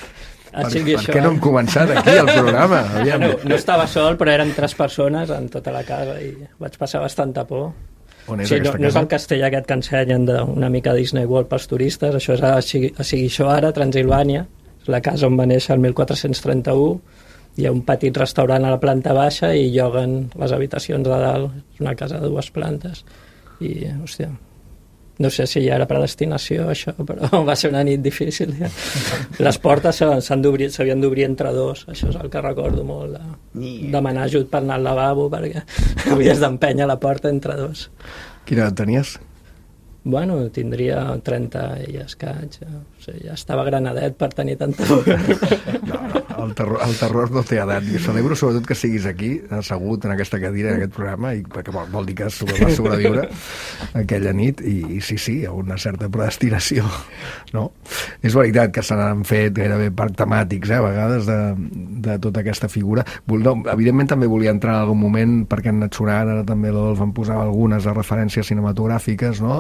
A: Per què no hem començat aquí el programa?
C: No estava sol, però eren 3 persones en tota la casa i vaig passar bastanta por.
A: On és aquesta casa? No
C: és el castell aquest que ensenyen d'una mica Disney World pels turistes, això és a Sigixoara, Transilvània, és la casa on va néixer el 1431, hi ha un petit restaurant a la planta baixa i lloguen les habitacions de dalt, és una casa de 2 plantes i, hòstia, no sé si ja era predestinació això, però va ser una nit difícil. Les portes s'havien d'obrir entre 2, això és el que recordo molt, demanar ajut per anar al lavabo perquè havies d'empènyer la porta entre 2.
A: Quina edat tenies?
C: Bueno, tindria 30 i escaig, ja estava granadet per tenir tanta por.
A: No, el terror no té edat. Jo celebro sobretot que siguis aquí, assegut en aquesta cadira, en aquest programa, i perquè vol dir que vas sobreviure aquella nit, i sí, hi ha una certa predestinació, no? És veritat que se n'han fet gairebé parcs temàtics, a vegades, de tota aquesta figura. Evidentment també volia entrar en algun moment, perquè han anat sonant, ara també l'Adolf em posava algunes referències cinematogràfiques, no?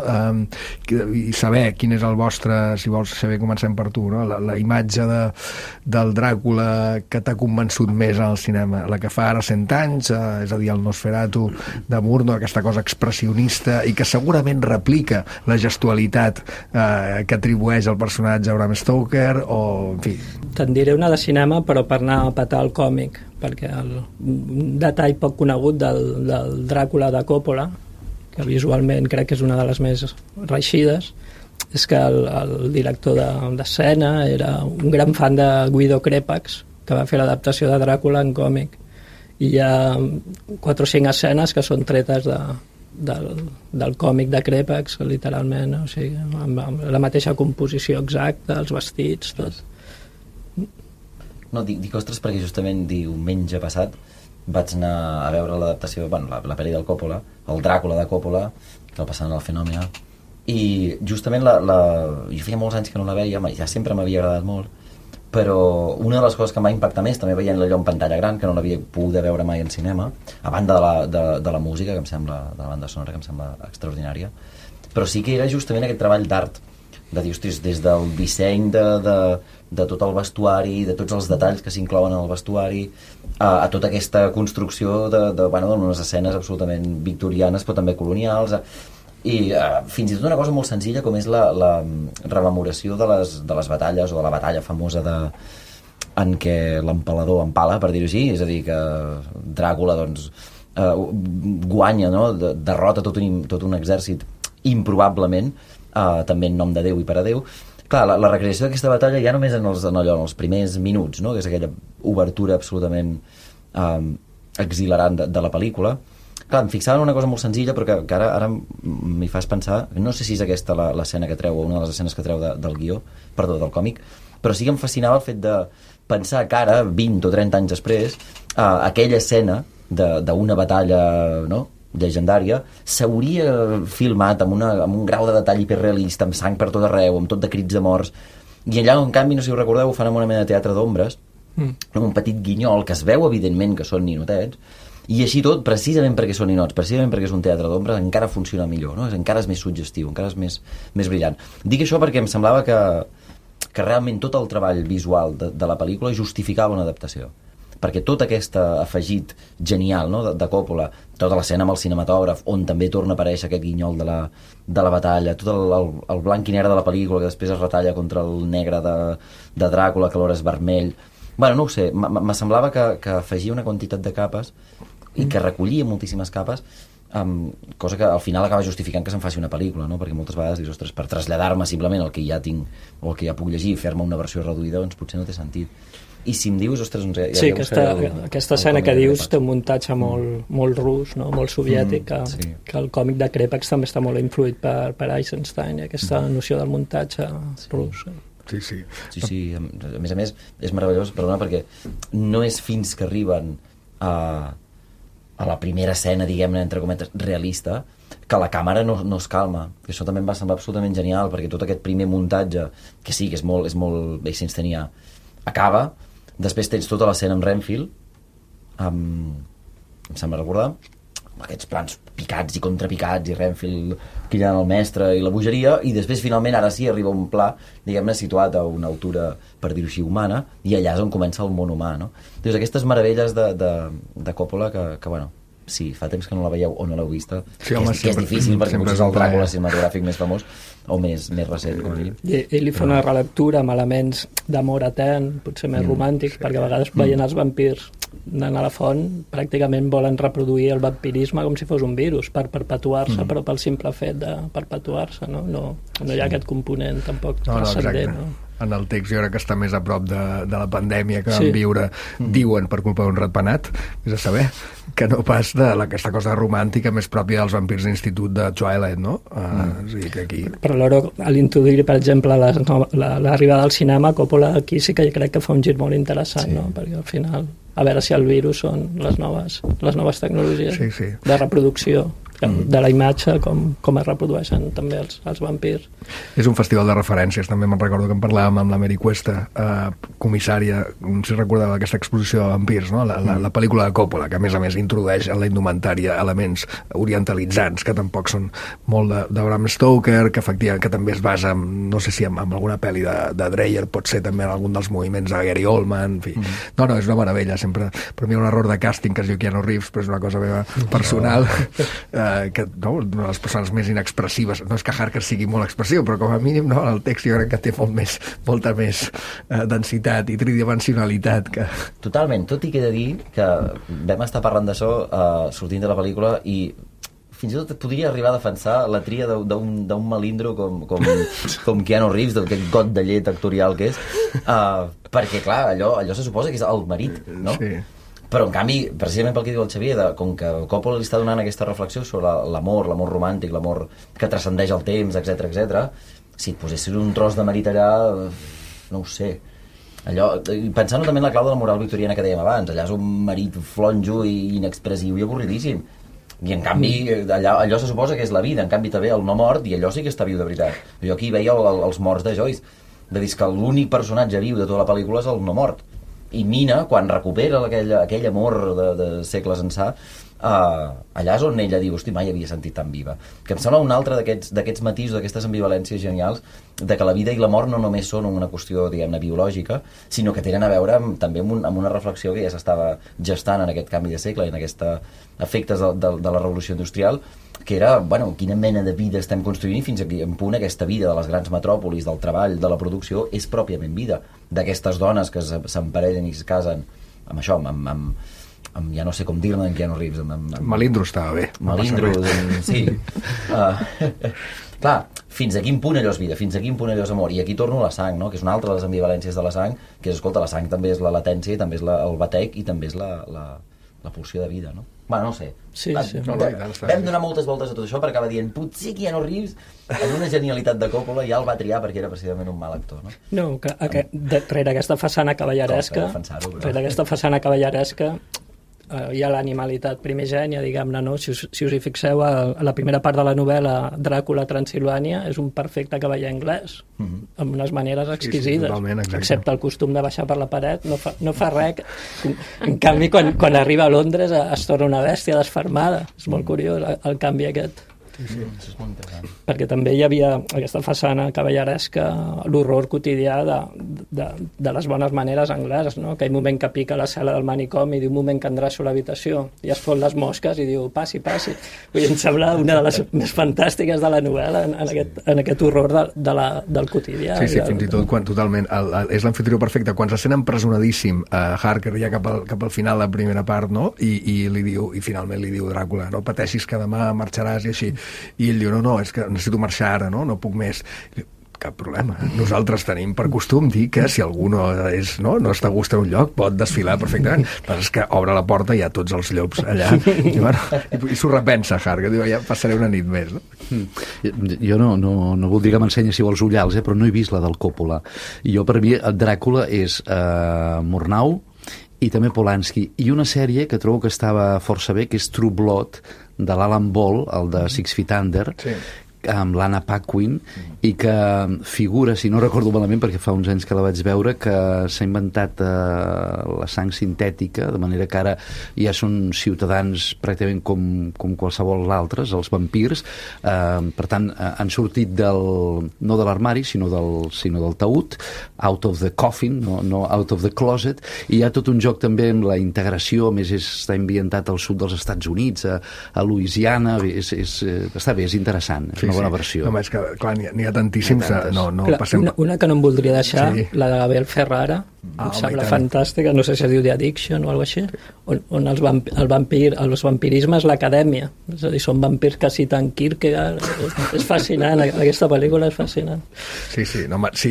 A: I saber quin és el vostre, si vols saber, comencem per tu, no? La imatge del Dràcula que t'ha convençut més al cinema, la que fa ara 100 anys, és a dir, el Nosferatu de Murnau, aquesta cosa expressionista i que segurament replica la gestualitat que atribueix el personatge a Bram Stoker, o en fi.
C: Te'n diré una de cinema, però per anar a petar el còmic, perquè un detall poc conegut del Dràcula de Coppola, que visualment crec que és una de les més reixides, és que el director d'escena era un gran fan de Guido Crepax, que va fer l'adaptació de Dràcula en còmic. I hi ha 4 o 5 escenes que són tretes del còmic de Crepax, literalment, o sigui, amb la mateixa composició exacta, els vestits, tot.
D: No, dic ostres, perquè justament diumenge passat vaig anar a veure l'adaptació, la pel·li del Coppola, el Dràcula de Coppola, que el passaven al Fenòmena, i justament jo feia molts anys que no la veia, ja sempre m'havia agradat molt, però una de les coses que em va impactar més, també veient allò en pantalla gran, que no l'havia pogut veure mai en cinema, a banda de la música, que em sembla, de la banda sonora, que em sembla extraordinària, però sí que era justament aquest treball d'art, de dir, ostres, des del disseny de tot el vestuari, de tots els detalls que s'inclouen en el vestuari, a tota aquesta construcció d'unes escenes absolutament victorianes, però també colonials, i fins i tot una cosa molt senzilla com és la rememoració de les batalles, o de la batalla famosa en què l'empalador empala, per dir-ho així, és a dir, que Dràcula doncs, guanya, no? Derrota tot un exèrcit improbablement, també en nom de Déu i per a Déu. Clar, la recreació d'aquesta batalla ja només en els primers minuts, no? Que és aquella obertura absolutament exhilarant de la pel·lícula. Clar, em fixava en una cosa molt senzilla, però que ara m'hi fas pensar, no sé si és aquesta l'escena que treu, o una de les escenes que treu del guió, perdó, del còmic, però sí que em fascinava el fet de pensar que ara, 20 o 30 anys després, aquella escena d'una batalla, no?, llegendària, s'hauria filmat amb un grau de detall hiperrealista, amb sang per tot arreu, amb tot de crits de morts, i allà, en canvi, no sé si ho recordeu, ho fan amb una mena de teatre d'ombres, amb un petit guinyol que es veu, evidentment, que són ninotets, i així tot, precisament perquè són ninots, precisament perquè és un teatre d'ombres, encara funciona millor, no? Encara és més suggestiu, encara és més brillant. Dic això perquè em semblava que realment tot el treball visual de la pel·lícula justificava una adaptació, perquè tot aquest afegit genial, no?, de Coppola, tota l'escena amb el cinematògraf, on també torna a aparèixer aquest guinyol de la batalla, tot el blanc i negre de la pel·lícula, que després es retalla contra el negre de Dràcula, que alhora és vermell. Bueno, no ho sé, me semblava que afegia una quantitat de capes i que recollia moltíssimes capes, cosa que al final acaba justificant que se'n faci una pel·lícula, no? Perquè moltes vegades dius, ostres, per traslladar-me simplement el que ja tinc o el que ja puc llegir i fer-me una versió reduïda, doncs potser no té sentit. I si em dius, ostres, doncs ja...
C: Sí, aquesta escena que dius té un muntatge molt rus, no? Molt soviètic, que el còmic de Křepac també està molt influït per Eisenstein, aquesta noció del muntatge rus.
D: Sí, a més, és meravellós, perdona, perquè no és fins que arriben a la primera escena, diguem-ne, entre cometes, realista, que la càmera no es calma. Això també em va semblar absolutament genial, perquè tot aquest primer muntatge, que sí, que és molt Eisensteinià, acaba. Després tens tota l'escena amb Renfield, em sembla recordar, amb aquests plans picats i contrapicats, i Renfield cridant el mestre i la bogeria, i després finalment ara sí arriba un pla, diguem-ne, situat a una altura, per dir-ho així, humana, i allà és on comença el món humà, no? Doncs aquestes meravelles de Coppola que bueno, sí, fa temps que no la veieu o no l'heu vista, que és difícil perquè potser és el Dràcula cinematogràfic més famós o més recent, com a mínim.
C: I ell li fa una relectura amb elements d'amor etern, potser més romàntics, perquè a vegades veient els vampirs anant a la font, pràcticament volen reproduir el vampirisme com si fos un virus per perpetuar-se, però pel simple fet de perpetuar-se, no hi ha aquest component tampoc transcendent, no?
A: En el text jo crec que està més a prop de la pandèmia que vam viure, diuen, per culpa d'un ratpenat, és a saber, que no pas d'aquesta cosa romàntica més pròpia dels vampirs d'institut de Twilight, no? És a dir, que aquí...
C: Però alhora, a l'introduir, per exemple, l'arribada al cinema, Coppola aquí sí que crec que fa un gir molt interessant, no? Perquè al final, a veure si el virus són les noves tecnologies de reproducció de la imatge, com es reprodueixen també els vampirs.
A: És un festival de referències, també me'n recordo que en parlàvem amb la Mary Cuesta, comissària, no sé si recordava aquesta exposició de vampirs, no? La pel·lícula de Coppola, que a més introdueix en la indumentària elements orientalitzants, que tampoc són molt de Bram Stoker, que efectivament que també es basa, no sé si en alguna pel·li de Dreyer, pot ser també en algun dels moviments de Gary Oldman, en fi. No, és una meravella, sempre. Per mi un error de càsting que es diu Keanu Reeves, però és una cosa meva personal, que una de les persones més inexpressives, no és que Harker sigui molt expressiu, però com a mínim el text jo crec que té molta més densitat i tridimensionalitat que...
D: Totalment, tot i que he de dir que vam estar parlant d'això sortint de la pel·lícula i fins i tot podria arribar a defensar la tria d'un melindro com Keanu Reeves, d'aquest got de llet actorial que és, perquè clar, allò se suposa que és el marit, no? Sí. Però en canvi, precisament pel que diu el Xavier, com que Coppola li està donant aquesta reflexió sobre l'amor romàntic, l'amor que transcendeix el temps, etc. Si et posessis un tros de marit allà, no ho sé, allò, pensant també en la clau de la moral victoriana que dèiem abans, allà és un marit flonjo i inexpressiu i avorridíssim, i en canvi allò se suposa que és la vida, en canvi també el no mort, i allò sí que està viu de veritat. Jo aquí veia els morts de Joyce, de dir que l'únic personatge viu de tota la pel·lícula és el no mort. I Mina, quan recupera aquell amor de segles ençà, allà és on ella diu, hosti, mai havia sentit tan viva. Que em sembla un altre d'aquests matisos, d'aquestes ambivalències genials, de que la vida i la mort no només són una qüestió, diguem-ne, biològica, sinó que tenen a veure també amb una reflexió que ja s'estava gestant en aquest canvi de segle, en aquests efectes de la revolució industrial, que era, bueno, quina mena de vida estem construint i fins a quin punt aquesta vida de les grans metròpolis, del treball, de la producció, és pròpiament vida. D'aquestes dones que s'emparellen i es casen amb això, amb ja no sé com dir-ne, en Keanu Reeves.
A: Melindro estava bé.
D: Melindro, sí. Clar, fins a quin punt allò és vida, fins a quin punt allò és amor. I aquí torno a la sang, no? Que és una altra de les ambivalències de la sang, que és, escolta, la sang també és la latència, i també és el batec, i també és la pulsió de vida, no? Bueno, no sé.
C: Sí.
D: Vam donar moltes voltes a tot això per acabar dient potser Keanu Reeves, en una genialitat de Coppola, ja el va triar perquè era precisament un mal actor, no?
C: No, que rere aquesta façana cavalleresca, hi ha l'animalitat primigènia, diguem-ne, no? Si us hi fixeu, a la primera part de la novel·la, Dràcula Transilvània és un perfecte cavaller anglès, amb unes maneres exquisides, excepte el costum de baixar per la paret, no fa res. En canvi, quan arriba a Londres es torna una bèstia desfermada. És molt curiós el canvi aquest.
D: Sí, això és molt interessant.
C: Perquè també hi havia aquesta façana cavalleresca, l'horror quotidià de les bones maneres angleses, no? Aquell moment que pica la cel·la del manicomi i diu un moment que endreço l'habitació i es fot les mosques i diu passi. Vull dir, em sembla una de les més fantàstiques de la novel·la en aquest horror del quotidià.
A: Sí, fins i tot quan totalment és l'amfitrió perfecte, quan se sent empresonadíssim a Harker ja cap al final de la primera part, no? I finalment li diu Dràcula, no pateixis que demà marxaràs i així. I ell diu, no, és que necessito marxar ara, no puc més. Cap problema. Nosaltres tenim per costum dir que si algú no està a gust en un lloc, pot desfilar perfectament. Però és que obre la porta i hi ha tots els llops allà. I s'ho repensa, Harker, diu, ja passaré una nit més. No?
E: Jo no voldria que m'ensenyéssiu els ullals, però no he vist la del Coppola. Jo, per mi, Dràcula és Murnau i també Polanski. I una sèrie que trobo que estava força bé, que és True Blood, de l'Alan Ball, el de Six Feet Under, amb l'Anna Paquin, i que figura, si no recordo malament, perquè fa uns anys que la vaig veure, que s'ha inventat la sang sintètica, de manera que ara ja són ciutadans pràcticament com qualsevol altres, els vampirs. Per tant, han sortit no de l'armari, sinó del taüt, out of the coffin, no out of the closet, i hi ha tot un joc també amb la integració, a més està ambientat al sud dels Estats Units, a Louisiana, està bé, és interessant, és una bona versió.
A: No, és que, clar, n'hi ha tantíssims.
C: Una que no em voldria deixar, la de Abel Ferrara, em sembla fantàstica, no sé si es diu The Addiction o alguna cosa així, on el vampirisme és l'acadèmia, és a dir, són vampirs que citen Kierkegaard. És fascinant, aquesta pel·lícula és fascinant.
A: Sí,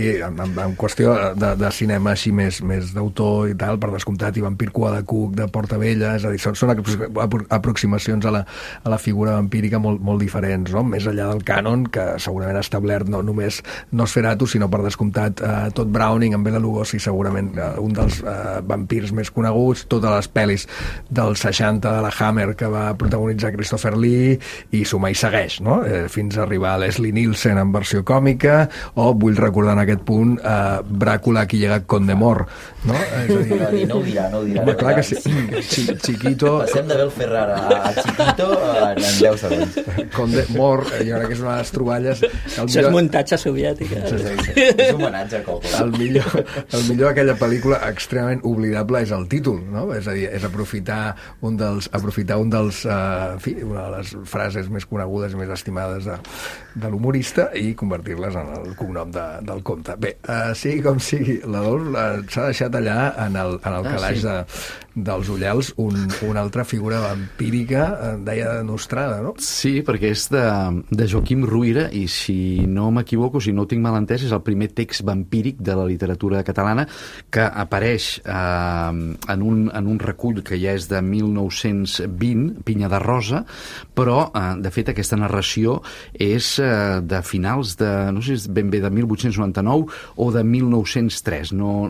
A: en qüestió de cinema així més d'autor i tal, per descomptat, i Vampir Cua de Cuc, de Portabella, és a dir, són aproximacions a la figura vampírica molt diferents, no? Més enllà del cànon, que segurament ha establert no només Nosferatu, sinó per descomptat tot Browning, amb Bela Lugosi, segurament un dels vampirs més coneguts, totes les pel·lis dels 60 de la Hammer que va protagonitzar Christopher Lee, i suma i segueix, no? Fins a arribar a Leslie Nielsen en versió còmica, o vull recordar en aquest punt Bràcula qui llega con Demor, no?
D: No ho dirà.
A: Home, clar que sí. Chiquito...
D: Passem de Bel Ferrara a Chiquito en 10 segons.
A: Con Demor, jo crec que és una de les troballes...
C: Això és muntatge soviètic.
D: És un homenatge a Coppola.
A: El millor d'aquella pel·lícula extremament oblidable és el títol, no? És a dir, és aprofitar una de les frases més conegudes i més estimades de l'humorista i convertir-les en el cognom del comte. Bé, sigui com sigui, la Dolç s'ha deixat allà en el calaix dels ullals una altra figura vampírica, deia Nostrada, no?
E: Sí, perquè és de Joaquim Ruyra, i si no m'equivoco, si no ho tinc mal entès, és el primer text vampíric de la literatura catalana, que apareix en un recull que ja és de 1920, Pinya de Rosa, però, de fet, aquesta narració és de finals de, no sé si és ben bé de 1899 o de 1903,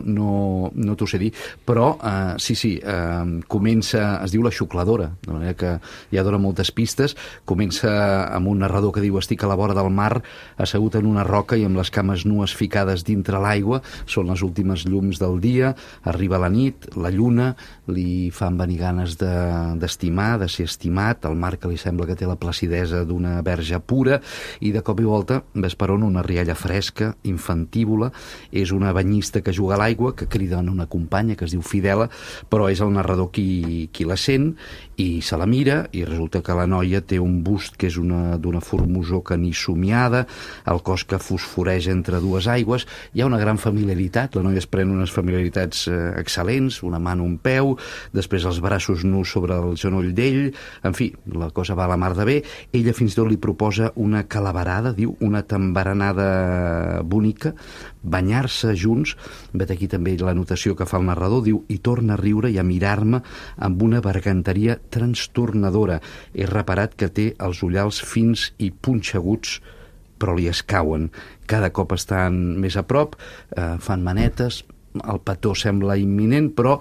E: no t'ho sé dir, però sí, comença, es diu La Xucladora, de manera que ja dona moltes pistes. Comença amb un narrador que diu: estic a la vora del mar, assegut en una roca i amb les cames nues ficades dintre l'aigua, són les últimes llums del dia, arriba la nit, la lluna, li fan venir ganes d'estimar, de ser estimat, el mar que li sembla que té la placidesa d'una verge pura, i de cop i volta ves per on una rialla fresca, infantívola, és una banyista que juga a l'aigua, que crida en una companya que es diu Fidela, però és el narrador qui la sent i se la mira, i resulta que la noia té un bust que és d'una formosor que ni somiada, el cos que fosforeja entre dues aigües, hi ha una gran familiaritat, la noia es pren unes familiaritats excel·lents, una mà en un peu, després els braços nus sobre el genoll d'ell, en fi, la cosa va a la mar de bé. Ella fins i tot li proposa una calaverada, diu, una tambaranada bonica, banyar-se junts, vet aquí també la notació que fa el narrador, diu, i torna a riure i a mirar-me amb una berganteria trastornadora. He reparat que té els ullals fins i punxeguts, però li escauen. Cada cop estan més a prop, fan manetes, el petó sembla imminent, però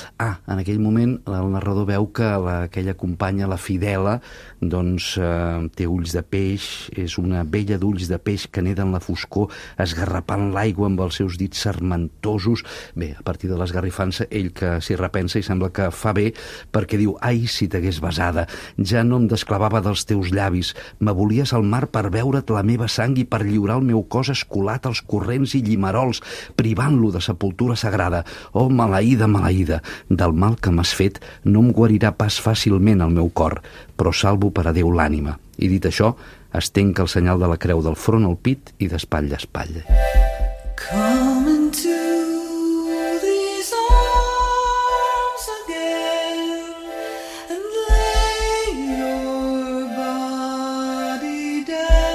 E: en aquell moment el narrador veu que aquella companya, la Fidela, doncs té ulls de peix, és una vella d'ulls de peix que neda en la foscor, esgarrapant l'aigua amb els seus dits sarmentosos. Bé, a partir de l'esgarrifança, ell que s'hi repensa i sembla que fa bé, perquè diu: ai, si t'hagués besada, ja no em desclavava dels teus llavis, m'abolies al mar per veure't la meva sang i per lliurar el meu cos escolat als corrents i llimarols, privant-lo de sepultura sagrada. Oh, maleïda, maleïda, del mal que m'has fet no em guarirà pas fàcilment el meu cor, però salvo per a Déu l'ànima. I dit això, estenc el senyal de la creu del front al pit i d'espatlla a espatlla.
L: Come into these arms again and lay your body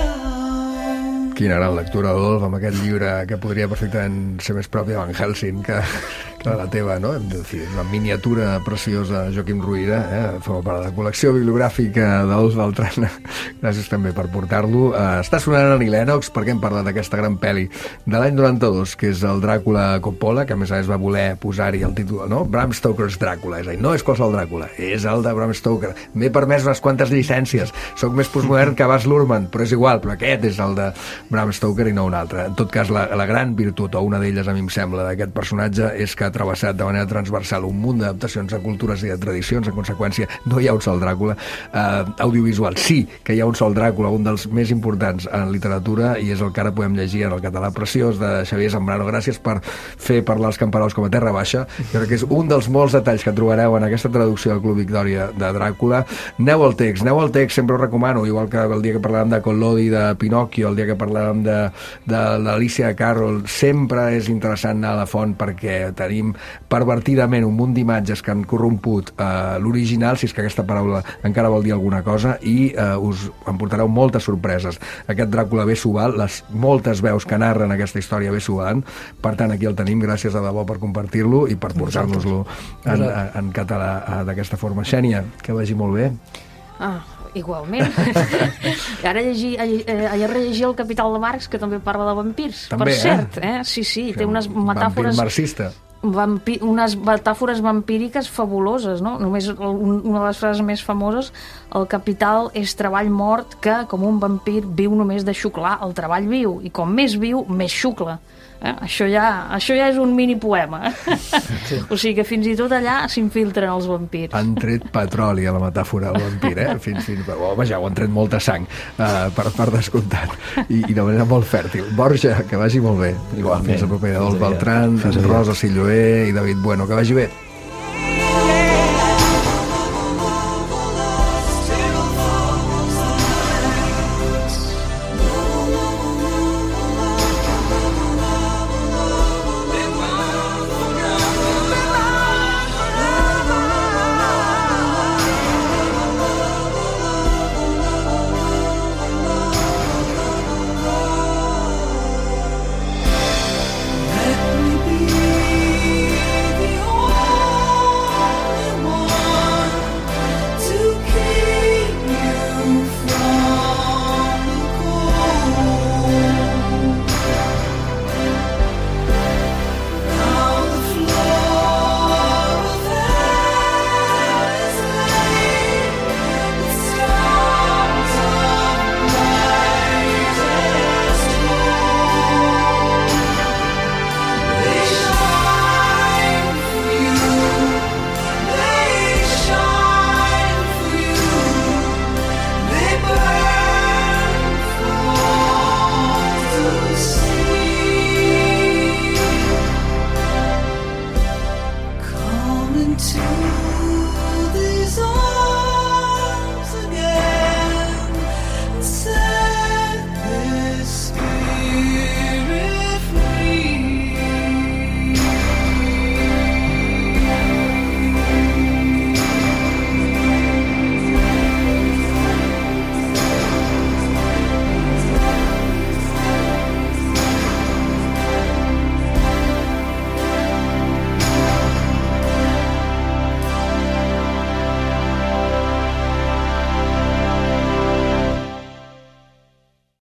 L: down.
A: Quina gran lectura, Adolf, amb aquest llibre que podria perfectament ser més propi de Van Helsing que la teva, no? Hem de dir, una miniatura preciosa de Joaquim Ruyra, forma part de la col·lecció bibliogràfica d'Adolf Beltrán. Gràcies també per portar-lo. Està sonant Annie Lennox perquè hem parlat d'aquesta gran pel·li de l'any 92, que és el Dràcula Coppola, que a més a més va voler posar-hi el títol, no? Bram Stoker's Dràcula. És a dir, no és qualsevol Dràcula, és el de Bram Stoker. M'he permès unes quantes llicències. Soc més postmodern que Baz Luhrmann, però és igual, però aquest és el de Bram Stoker i no un altre. En tot cas, la gran virtut, o una d'elles a mi em sembla, d'aquest personatge és que ha travessat de manera transversal un munt d'adaptacions de cultures i de tradicions. En conseqüència, no hi ha un sol Dràcula audiovisual. Sí que hi ha un sol Dràcula, un dels més importants en literatura, i és el que ara podem llegir en el català preciós de Xavier Zambrano. Gràcies per fer parlar els camperols com a terra baixa. Jo crec que és un dels molts detalls que trobareu en aquesta traducció del Club Victòria de Dràcula. Aneu al text, sempre ho recomano, igual que el dia que parlàvem de Collodi, de Pinocchio, el dia que parlàvem de l'Alicia Carroll, sempre és interessant anar a la font perquè tenim pervertidament un munt d'imatges que han corromput l'original, si és que aquesta paraula encara vol dir alguna cosa, i us emportareu moltes sorpreses. Aquest Dràcula bé s'ho val, les moltes veus que narren aquesta història bé s'ho van. Per tant, aquí el tenim. Gràcies a debò per compartir-lo i per portar-nos-lo en català d'aquesta forma. Xènia, que vagi molt bé.
F: Igualment. Ara rellegir El Capital de Marx, que també parla de vampirs.
A: També,
F: per cert, sí, té unes metàfores...
A: Vampir marxista.
F: Unes metàfores vampíriques fabuloses, no? Només una de les frases més famoses: el capital és treball mort que, com un vampir, viu només de xuclar el treball viu, i com més viu, més xucla. Això ja és un mini poema. Sí. O sigui que fins i tot allà s'infiltren els vampirs.
A: Han tret petroli a la metàfora del vampir, home, ja ho han tret molta sang, per descomptat, i de manera molt fèrtil. Borja, que vagi molt bé.
D: Igualment.
A: Fins a proper. Adolf Beltrán, Rosa Silloé i David Bueno, que vagi bé.